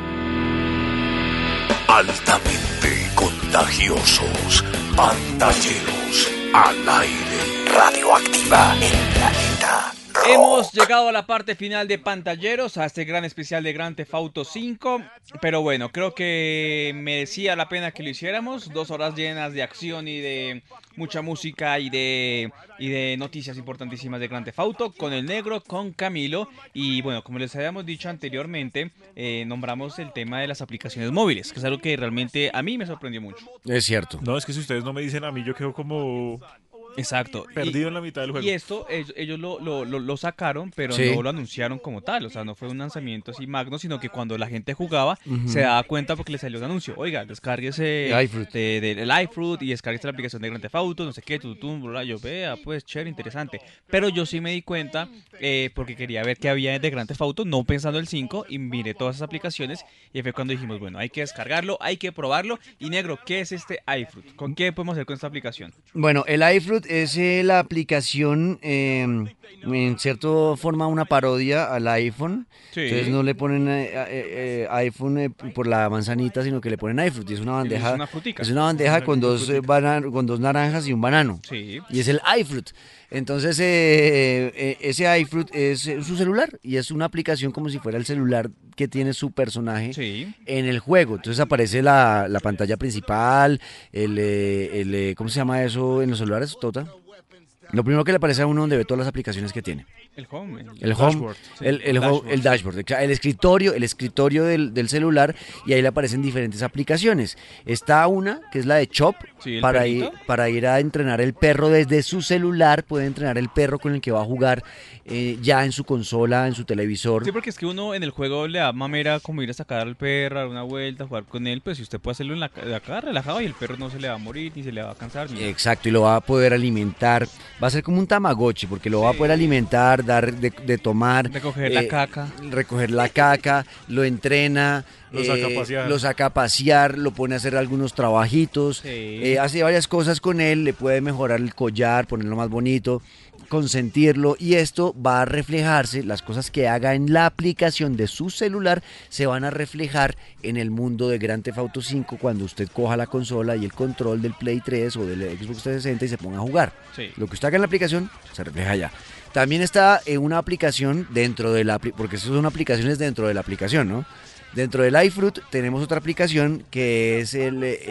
Altamente contagiosos, pantalleros al aire. Radioactiva, el planeta Hemos llegado a la parte final de Pantalleros, a este gran especial de Grand Theft Auto 5, pero bueno, creo que merecía la pena que lo hiciéramos, 2 horas llenas de acción y de mucha música y de noticias importantísimas de Grand Theft Auto, con el negro, con Camilo, y bueno, como les habíamos dicho anteriormente, nombramos el tema de las aplicaciones móviles, que es algo que realmente a mí me sorprendió mucho. Es cierto. No, es que si ustedes no me dicen a mí, yo quedo como Exacto. perdido en la mitad del juego. Y esto ellos lo sacaron, pero Sí. no lo anunciaron como tal. O sea, no fue un lanzamiento así magno, sino que cuando la gente jugaba, se daba cuenta porque le salió un anuncio. Oiga, descárguese iFruit. del iFruit y descárguese la aplicación de Grand Theft Auto, no sé qué, bla, yo vea, pues chévere, interesante. Pero yo sí me di cuenta porque quería ver qué había de Grand Theft Auto, no pensando el 5, y miré todas esas aplicaciones y fue cuando dijimos, bueno, hay que descargarlo, hay que probarlo. Y negro, ¿qué es este iFruit? ¿Con qué podemos hacer con esta aplicación? Bueno, el iFruit es la aplicación, en cierta forma, una parodia al iPhone. Sí. Entonces no le ponen iPhone por la manzanita, sino que le ponen iFruit. Y es una bandeja, Es una frutica. es una bandeja con dos con dos naranjas y un banano. Sí. Y es el iFruit. Entonces, ese iFruit es su celular y es una aplicación como si fuera el celular que tiene su personaje Sí. en el juego. Entonces aparece la pantalla principal, ¿cómo se llama eso en los celulares, Tota? Lo primero que le aparece a uno donde ve todas las aplicaciones que tiene. El home. El home, dashboard. Sí, el dashboard, el escritorio del celular, y ahí le aparecen diferentes aplicaciones. Está una que es la de Chop, Sí, el para perrito. para ir a entrenar el perro desde su celular. Puede entrenar el perro con el que va a jugar ya en su consola, en su televisor. Sí, porque es que uno en el juego le da mamera como ir a sacar al perro, dar una vuelta, jugar con él, pues si usted puede hacerlo de acá relajado y el perro no se le va a morir ni se le va a cansar. Ni nada. Exacto, y lo va a poder alimentar. Va a ser como un Tamagotchi, porque lo va a poder alimentar, dar de tomar. Recoger la caca. Recoger la caca, lo entrena. Lo saca a pasear. Lo saca a pasear, lo pone a hacer algunos trabajitos. Sí. Hace varias cosas con él, le puede mejorar el collar, ponerlo más bonito, consentirlo, y esto va a reflejarse, las cosas que haga en la aplicación de su celular se van a reflejar en el mundo de Grand Theft Auto 5 cuando usted coja la consola y el control del Play 3 o del Xbox 360 y se ponga a jugar. Sí. Lo que usted haga en la aplicación se refleja allá. También está una aplicación dentro de porque esas son aplicaciones dentro de la aplicación, ¿no? Dentro del iFruit tenemos otra aplicación que es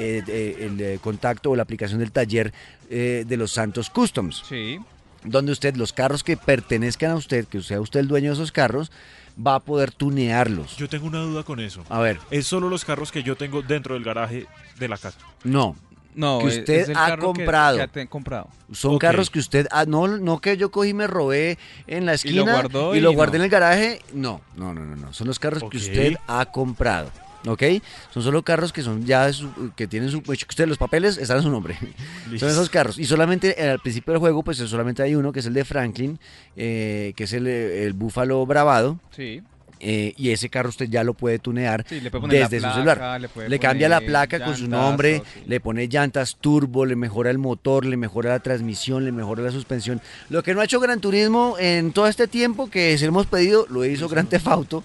el contacto o la aplicación del taller de los Santos Customs, Sí. donde usted, los carros que pertenezcan a usted, que sea usted el dueño de esos carros, va a poder tunearlos. Yo tengo una duda con eso. A ver, Es solo los carros que yo tengo dentro del garaje de la casa. no, No, Que usted es el ha carro comprado. que ha comprado. son Ok. carros que usted, no que yo cogí y me robé en la Y lo esquina guardó y y lo no. guardé en el garaje, no, son los carros Ok. que usted ha comprado. ¿Ok? Son solo carros que son ya que tienen que usted los papeles están en su nombre. Listo. Son esos carros. Y solamente al principio del juego, pues solamente hay uno que es el de Franklin, que es el Búfalo Bravado. Sí. Y ese carro usted ya lo puede tunear Sí, le puede poner desde la su placa, celular. le puede Le cambia la poner placa con su llantas, nombre, todo, sí. le pone llantas turbo, le mejora el motor, le mejora la transmisión, le mejora la suspensión. Lo que no ha hecho Gran Turismo en todo este tiempo que se lo hemos pedido, lo hizo Grand Theft Auto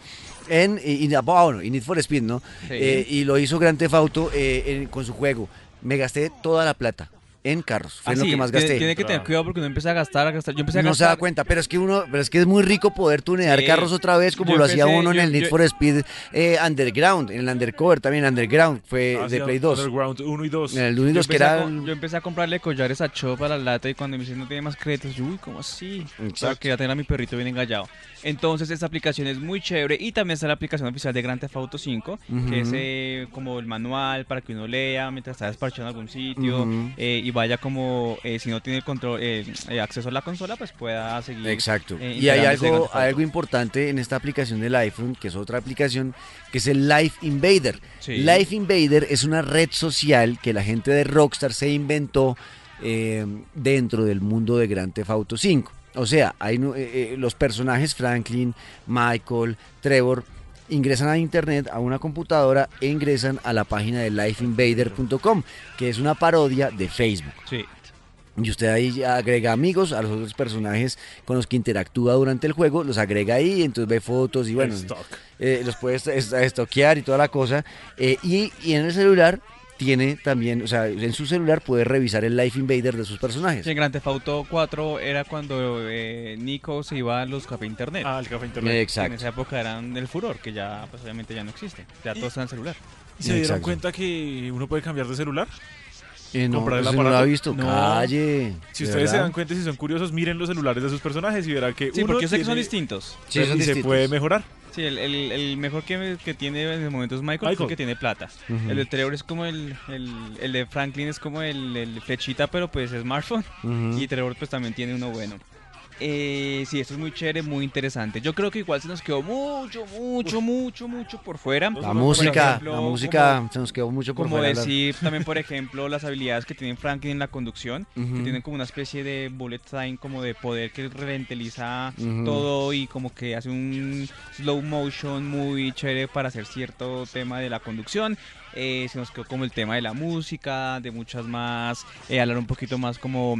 y Need for Speed, ¿no? Sí. Y lo hizo Grand Theft Auto con su juego. Me gasté toda la plata en carros, fue lo que más gasté. Tiene que tener cuidado porque uno empieza a gastar. Yo empecé a No se gastar. da cuenta, pero es que es muy rico poder tunear Sí. carros otra vez como Yo lo hacía empecé- uno en el yo- Need for Speed Underground, en el Undercover también, Underground fue de Hacia Play 2. Underground 1 y 2. En el 1 y 2 que Empecé a era... yo empecé a comprarle collares a Chop a la lata y cuando me dicen no tiene más créditos, yo, uy, ¿cómo así? O sea, Exacto. que ya tener a mi perrito bien engallado. Entonces esta aplicación es muy chévere y también está la aplicación oficial de Grand Theft Auto 5, que es como el manual para que uno lea mientras está desparchado en algún sitio y vaya como, si no tiene control, acceso a la consola, pues pueda seguir. Exacto. Y hay integrándose en Grand Theft Auto. algo importante en esta aplicación del iPhone, que es otra aplicación, que es el Life Invader. Sí. Life Invader es una red social que la gente de Rockstar se inventó dentro del mundo de Grand Theft Auto 5. O sea, hay los personajes Franklin, Michael, Trevor ingresan a internet, a una computadora e ingresan a la página de lifeinvader.com, que es una parodia de Facebook. Sí. Y usted ahí agrega amigos a los otros personajes con los que interactúa durante el juego, los agrega ahí, entonces ve fotos y bueno, Stock. los puede estoquear y toda la cosa. Y en el celular tiene también, o sea, en su celular puede revisar el Life Invader de sus personajes. Sí, en Grand Theft Auto 4 era cuando Nico se iba a los cafés internet. Ah, el café internet. En Exacto. esa época eran el furor, que ya pues obviamente ya no existe. Ya todo está en el celular. ¿Y se dieron Exacto. cuenta que uno puede cambiar de celular? No, comprar el ese no lo ha aparato. visto. No. Calle. Si ¿de ustedes se verdad? dan cuenta y si son curiosos, miren los celulares de sus personajes y verán que Sí, uno porque yo sé que son tiene- distintos. Sí, y son se distintos. puede mejorar. Sí, el mejor que tiene en el momento es Michael, es el que tiene plata. Ujú. El de Trevor es como el de Franklin es como el flechita, pero pues smartphone. Ujú. Y Trevor pues también tiene uno bueno. Sí, esto es muy chévere, muy interesante. Yo creo que igual se nos quedó mucho por fuera. La Por música, ejemplo, la música se nos quedó mucho por como fuera. decir también, por ejemplo, las habilidades que tiene Franklin en la conducción, Ujú. que tienen como una especie de bullet time, como de poder que ralentiza Ujú. todo y como que hace un slow motion muy chévere para hacer cierto tema de la conducción. Se nos quedó como el tema de la música, de muchas más, hablar un poquito más como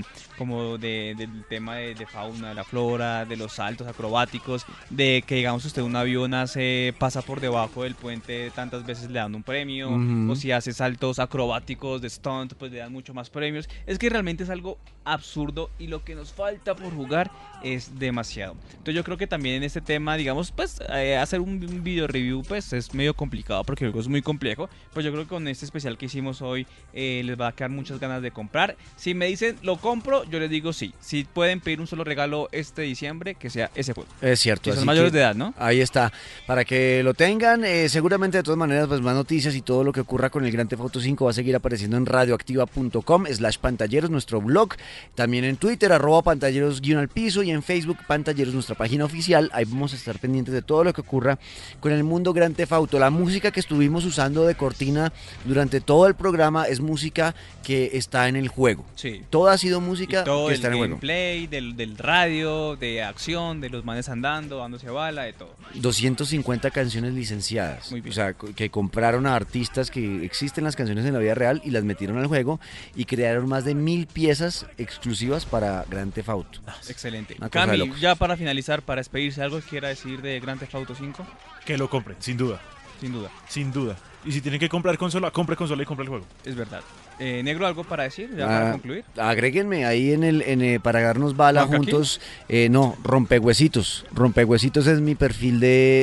del tema de fauna, de la flora, de los saltos acrobáticos, de que digamos usted un avión pasa por debajo del puente tantas veces le dan un premio, Ujú. o si hace saltos acrobáticos de stunt pues le dan mucho más premios. Es que realmente es algo absurdo y lo que nos falta por jugar es demasiado. Entonces yo creo que también en este tema, digamos, pues hacer un video review pues es medio complicado porque el juego es muy complejo. Pues yo creo que con este especial que hicimos hoy les va a quedar muchas ganas de comprar. Si me dicen lo compro, yo les digo sí. Si pueden pedir un solo regalo este diciembre, que sea ese juego. Es cierto. Si son así mayores que de edad, ¿no? Ahí está, para que lo tengan. Seguramente de todas maneras pues más noticias y todo lo que ocurra con el Grand Theft Auto 5 va a seguir apareciendo en radioactiva.com/pantalleros, nuestro blog, también en Twitter @pantalleros_al piso y en Facebook Pantalleros, nuestra página oficial. Ahí vamos a estar pendientes de todo lo que ocurra con el mundo Grand Theft Auto. La música que estuvimos usando de cortina durante todo el programa es música que está en el juego. Sí. Toda ha sido Y música todo que el está en el juego. gameplay, del radio, de acción, de los manes andando, dándose bala, de todo. 250 canciones licenciadas. Muy bien. O sea, que compraron a artistas que existen las canciones en la vida real y las metieron al juego y crearon más de 1000 piezas exclusivas para Grand Theft Auto. Excelente. Una cosa de Cami, locos. ya para finalizar, para despedirse, ¿algo que quiera decir de Grand Theft Auto 5? Que lo compren, sin duda. Sin duda, Sin duda. Y si tienen que comprar consola, compre consola y compre el juego. es verdad. Negro, ¿algo para decir? Ya para concluir. Agréguenme ahí para darnos bala ¿Juanca juntos. No, Rompehuesitos. Rompehuesitos es mi perfil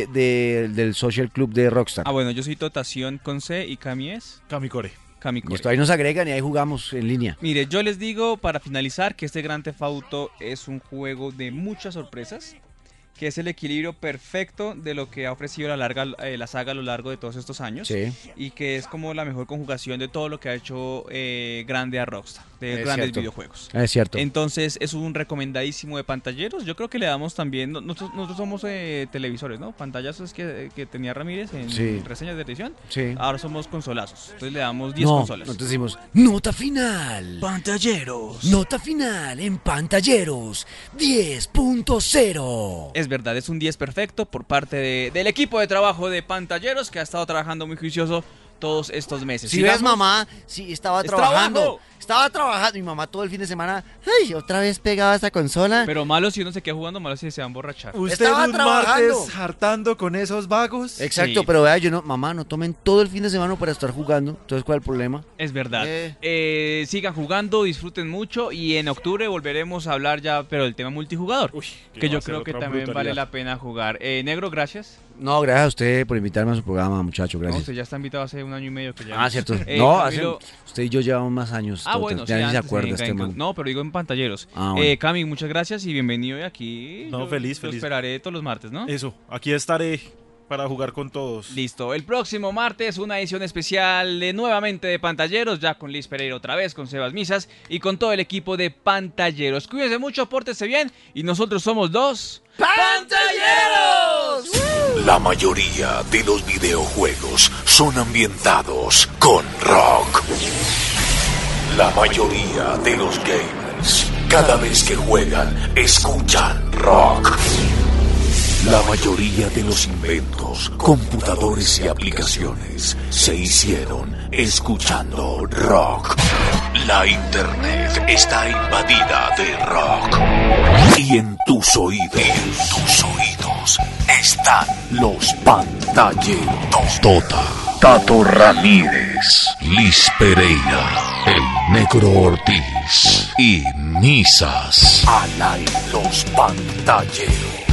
del Social Club de Rockstar. Ah, bueno, yo soy Totación con C y Cami es Kamicore. Cami Y Core. esto ahí nos agregan y ahí jugamos en línea. Mire, yo les digo para finalizar que este Grand Theft Auto es un juego de muchas sorpresas, que es el equilibrio perfecto de lo que ha ofrecido la saga a lo largo de todos estos años. Sí. Y que es como la mejor conjugación de todo lo que ha hecho grande a Rockstar, de Es grandes cierto. videojuegos. Es cierto. Entonces es un recomendadísimo de pantalleros. Yo creo que le damos también, nosotros somos televisores, ¿no? Pantallazos que tenía Ramírez en Sí. reseñas de edición. Sí. Ahora somos consolazos. Entonces le damos 10 No, consolas. nosotros decimos, nota final. Pantalleros. Nota final en Pantalleros 10.0. Es verdad, es un 10 perfecto por parte del equipo de trabajo de Pantalleros que ha estado trabajando muy juicioso todos estos meses. Si ves, Sigamos. mamá, sí, estaba ¡Es trabajando. trabajo! Estaba trabajando. Mi mamá todo el fin de semana, ay, otra vez pegaba a esta consola. Pero malo si uno se queda jugando, malo si se va a emborrachar. Usted Estaba un trabajando. martes hartando con esos vagos. Exacto, Sí. pero vea, yo no, mamá, no tomen todo el fin de semana para estar jugando. Entonces, ¿cuál es el problema? Es verdad. Eh. Sigan jugando, disfruten mucho y en octubre volveremos a hablar ya, pero del tema multijugador. Uy, que va yo a ser creo que otra también vale brutalidad. la pena jugar. Negro, gracias. No, gracias a usted por invitarme a su programa, muchacho, No, gracias. usted ya está invitado hace 1 año y medio que ya. Ah, cierto. Camilo- Usted y yo llevamos más años. Ah, bueno, ya sí, ni se antes, acuerda en este Game man. Con- No, pero digo en pantalleros. Ah, bueno. Cami, muchas gracias y bienvenido de aquí. No, feliz. Lo esperaré todos los martes, ¿no? Eso, aquí estaré para jugar con todos. Listo, el próximo martes una edición especial nuevamente de Pantalleros, ya con Liz Pereira otra vez, con Sebas Misas y con todo el equipo de Pantalleros. Cuídense mucho, pórtense bien y nosotros somos los ¡Pantalleros! La mayoría de los videojuegos son ambientados con rock. La mayoría de los gamers, cada vez que juegan, escuchan rock. La mayoría de los inventos, computadores y aplicaciones se hicieron escuchando rock. La internet está invadida de rock. Y en tus oídos están los pantalleros. Tota. Tato Ramírez, Liz Pereira, el Negro Ortiz y Misas. Al aire los pantalleros.